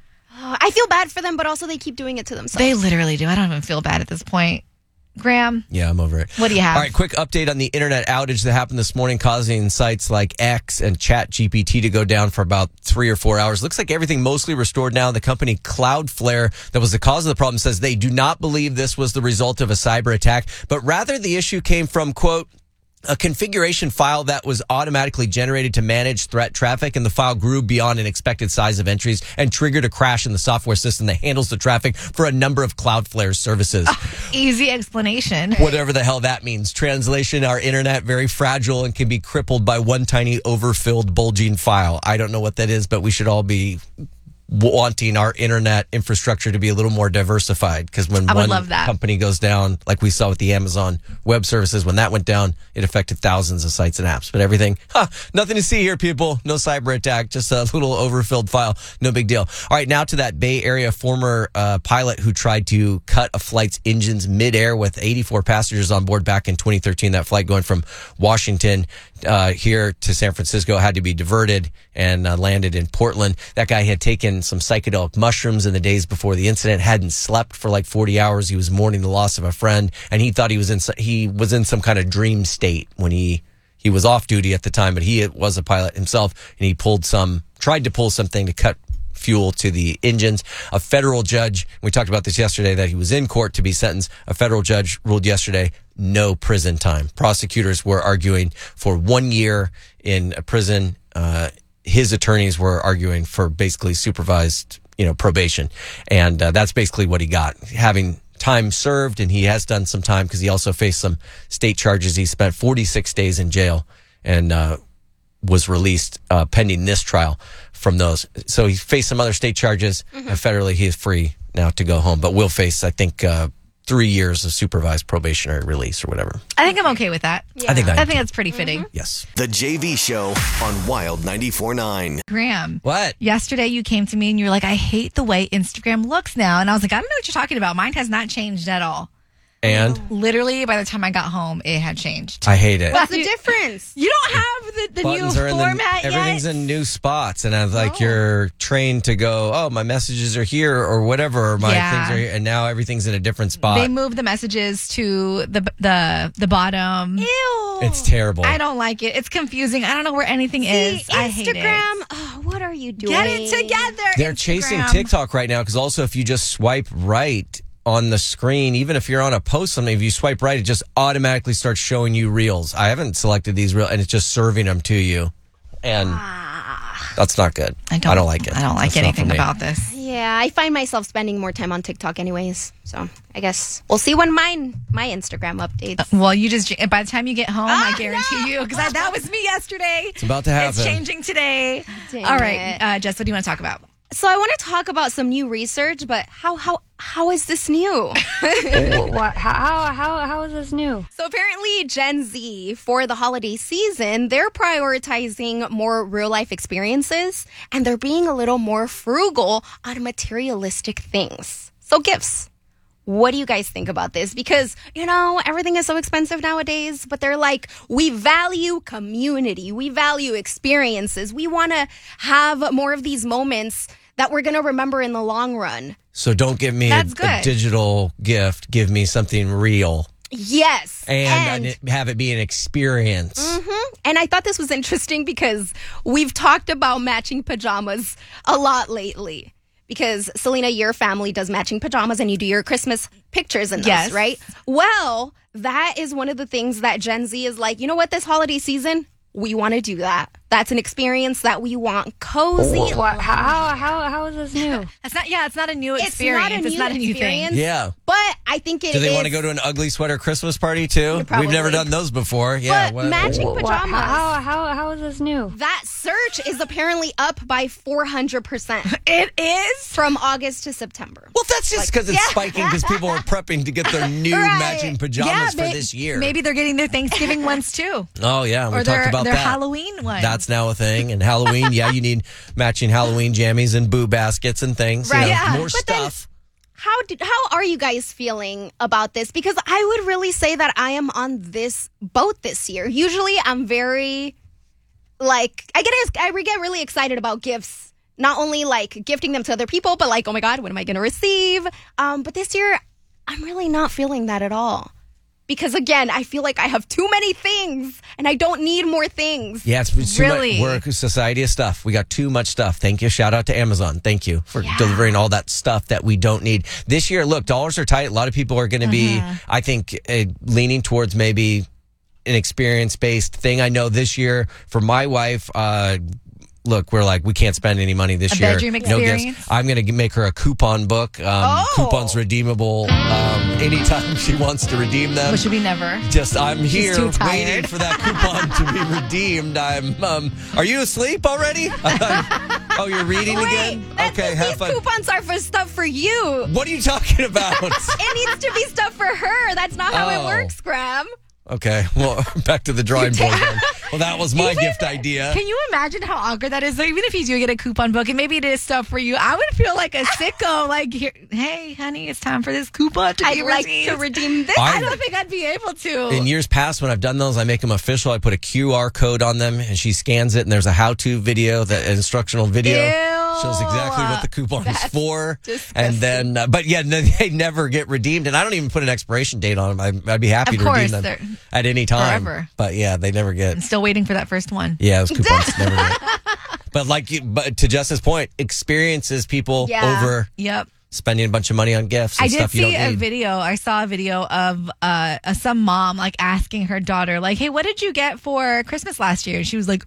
I feel bad for them, but also they keep doing it to themselves. They literally do. I don't even feel bad at this point. Graham? Yeah, I'm over it. What do you have? All right, quick update on the internet outage that happened this morning, causing sites like X and ChatGPT to go down for about 3 or 4 hours. Looks like everything mostly restored now. The company Cloudflare, that was the cause of the problem, says they do not believe this was the result of a cyber attack, but rather the issue came from, quote, a configuration file that was automatically generated to manage threat traffic, and the file grew beyond an expected size of entries and triggered a crash in the software system that handles the traffic for a number of Cloudflare services. Easy explanation. Whatever the hell that means. Translation, our internet very fragile and can be crippled by one tiny overfilled bulging file. I don't know what that is, but we should all be wanting our internet infrastructure to be a little more diversified, because when I would one love that. company goes down, like we saw with the Amazon Web Services, when that went down, it affected thousands of sites and apps. But everything, nothing to see here, people. No cyber attack, just a little overfilled file. No big deal. All right, now to that Bay Area former pilot who tried to cut a flight's engines midair with 84 passengers on board back in 2013. That flight going from Washington here to San Francisco had to be diverted and landed in Portland. That guy had taken some psychedelic mushrooms in the days before the incident, hadn't slept for like 40 hours. He was mourning the loss of a friend, and he thought he was in some kind of dream state when he was off duty at the time, but he was a pilot himself, and he tried to pull something to cut fuel to the engines. A federal judge, we talked about this yesterday, that he was in court to be sentenced. A federal judge ruled yesterday no prison time. Prosecutors were arguing for 1 year in a prison. His attorneys were arguing for basically supervised, probation. And that's basically what he got, having time served. And he has done some time because he also faced some state charges. He spent 46 days in jail and was released pending this trial from those. So he faced some other state charges. And federally, he is free now to go home, but will face, I think, 3 years of supervised probationary release or whatever. I think I'm okay with that. I think that's pretty fitting. Yes. The JV Show on Wild 94.9. Graham. What? Yesterday you came to me and you were like, I hate the way Instagram looks now. And I was like, I don't know what you're talking about. Mine has not changed at all. And? Literally, by the time I got home, it had changed. I hate it. What's the difference? You don't have the new Buttons are format yet? everything's in new spots, and I was like, you're trained to go, oh, my messages are here or whatever, or my things are here, and now everything's in a different spot. They moved the messages to the bottom. Ew. It's terrible. I don't like it. It's confusing. I don't know where anything is. I hate it. Instagram, oh, what are you doing? Get it together. They're Instagram. chasing TikTok right now, because also if you just swipe right on the screen, even if you're on a post, something, if you swipe right, it just automatically starts showing you reels. I haven't selected these reels, and it's just serving them to you. And that's not good. I don't like it. I don't like That's not anything for me. about this. Yeah, I find myself spending more time on TikTok anyways. So I guess we'll see when my Instagram updates. Well, you just, by the time you get home, I guarantee you, because that was me yesterday. It's about to happen. It's changing today. Dang All right, Jess, what do you want to talk about? So I want to talk about some new research, but how is this new? What? How is this new? So apparently Gen Z, for the holiday season, they're prioritizing more real-life experiences, and they're being a little more frugal on materialistic things. So gifts. What do you guys think about this? Because, everything is so expensive nowadays, but they're like, we value community. We value experiences. We want to have more of these moments that we're going to remember in the long run. So don't give me a digital gift. Give me something real. Yes. And have it be an experience. Mm-hmm. And I thought this was interesting because we've talked about matching pajamas a lot lately. Because, Selena, your family does matching pajamas and you do your Christmas pictures in those, right? Well, that is one of the things that Gen Z is like, you know what, this holiday season, we want to do that. That's an experience that we want cozy. What? How is this new? It's not a new experience. It's not a new thing. Yeah. But I think it is. Do they want to go to an ugly sweater Christmas party too? Probably. We've never done those before. Yeah. But matching pajamas. How is this new? That search is apparently up by 400%. It is? From August to September. Well, that's just because it's spiking because people are prepping to get their new matching pajamas for this year. Maybe they're getting their Thanksgiving ones too. Oh, yeah. We Or talked about their that. Halloween ones. That's now a thing. And Halloween, yeah, you need matching Halloween jammies and boo baskets and things. Right. You know, Yeah. more But stuff. How are you guys feeling about this? Because I would really say that I am on this boat this year. Usually I'm very, like, I get really excited about gifts. Not only, like, gifting them to other people, but, like, oh, my God, what am I going to receive? But this year, I'm really not feeling that at all. Because, again, I feel like I have too many things, and I don't need more things. Yeah, it's too much. We're a society of stuff. We got too much stuff. Thank you. Shout out to Amazon. Thank you for delivering all that stuff that we don't need. This year, look, dollars are tight. A lot of people are going to be, I think, leaning towards maybe an experience-based thing. I know this year, for my wife, look, we're like, we can't spend any money this year. Bedroom No experience? gifts. I'm going to make her a coupon book. Coupons redeemable anytime she wants to redeem them. Which would be never. Just, I'm She's here too tired. waiting for that coupon to be redeemed. Are you asleep already? Oh, you're reading again? Okay, have fun. Coupons are for stuff for you. What are you talking about? It needs to be stuff for her. That's not how Oh. it works, Graham. Okay, well, back to the drawing board then. Well, that was my gift idea. Can you imagine how awkward that is? So even if you do get a coupon book and maybe it is stuff for you, I would feel like a sicko. Like, hey, honey, it's time for this coupon to be I'd like redeemed. to redeem this. I don't think I'd be able to. In years past, when I've done those, I make them official. I put a QR code on them, and she scans it, and there's a how-to video, the instructional video. Shows exactly what the coupon is for. And then, but yeah, they never get redeemed. And I don't even put an expiration date on them. I'd be happy Of to redeem course, them at any time. forever. But yeah, they never get. I'm still waiting for that first one. Yeah, those coupons never get. But but to Jess's point, experiences people over Yep. spending a bunch of money on gifts and I did stuff you see don't a need. video. I saw a video of some mom like asking her daughter, like, "Hey, what did you get for Christmas last year?" And she was like,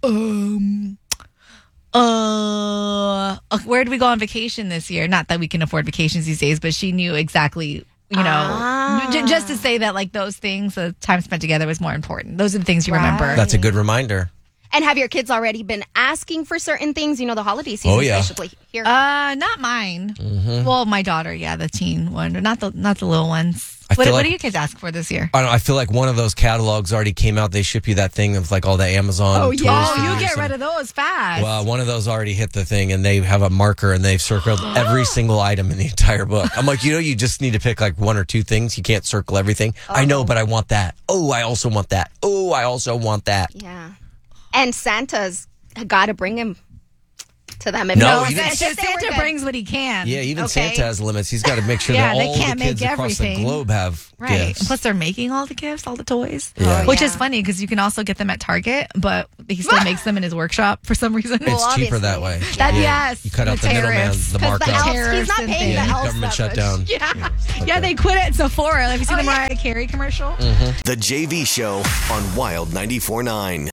where did we go on vacation this year? Not that we can afford vacations these days, but she knew exactly, you know, just to say that like those things, the time spent together was more important. Those are the things you remember. That's a good reminder. And have your kids already been asking for certain things? You know, the holiday season is basically here. Not mine. Mm-hmm. Well, my daughter, yeah, the teen one, not the little ones. I What feel do like- you kids ask for this year? I don't know, I feel like one of those catalogs already came out. They ship you that thing of like all the Amazon toys. you get rid of those fast. Well, one of those already hit the thing, and they have a marker, and they've circled every single item in the entire book. I'm like, you just need to pick like one or two things. You can't circle everything. I know, but I want that. Oh, I also want that. Oh, I also want that. Yeah. And Santa's got to bring him to them. No, Santa brings what he can. Yeah, even okay? Santa has limits. He's got to make sure Yeah, that they all can't the kids make across the everything. globe have Right. gifts. And plus, they're making all the gifts, all the toys. Yeah. Which is funny because you can also get them at Target, but he still makes them in his workshop for some reason. It's cheaper that way. Yes. You cut out the middleman, tariffs. the 'Cause markup. He's not paying the government shutdown. Yeah, they quit at Sephora. Have you seen the Mariah Carey commercial? The JV Show on Wild 94.9.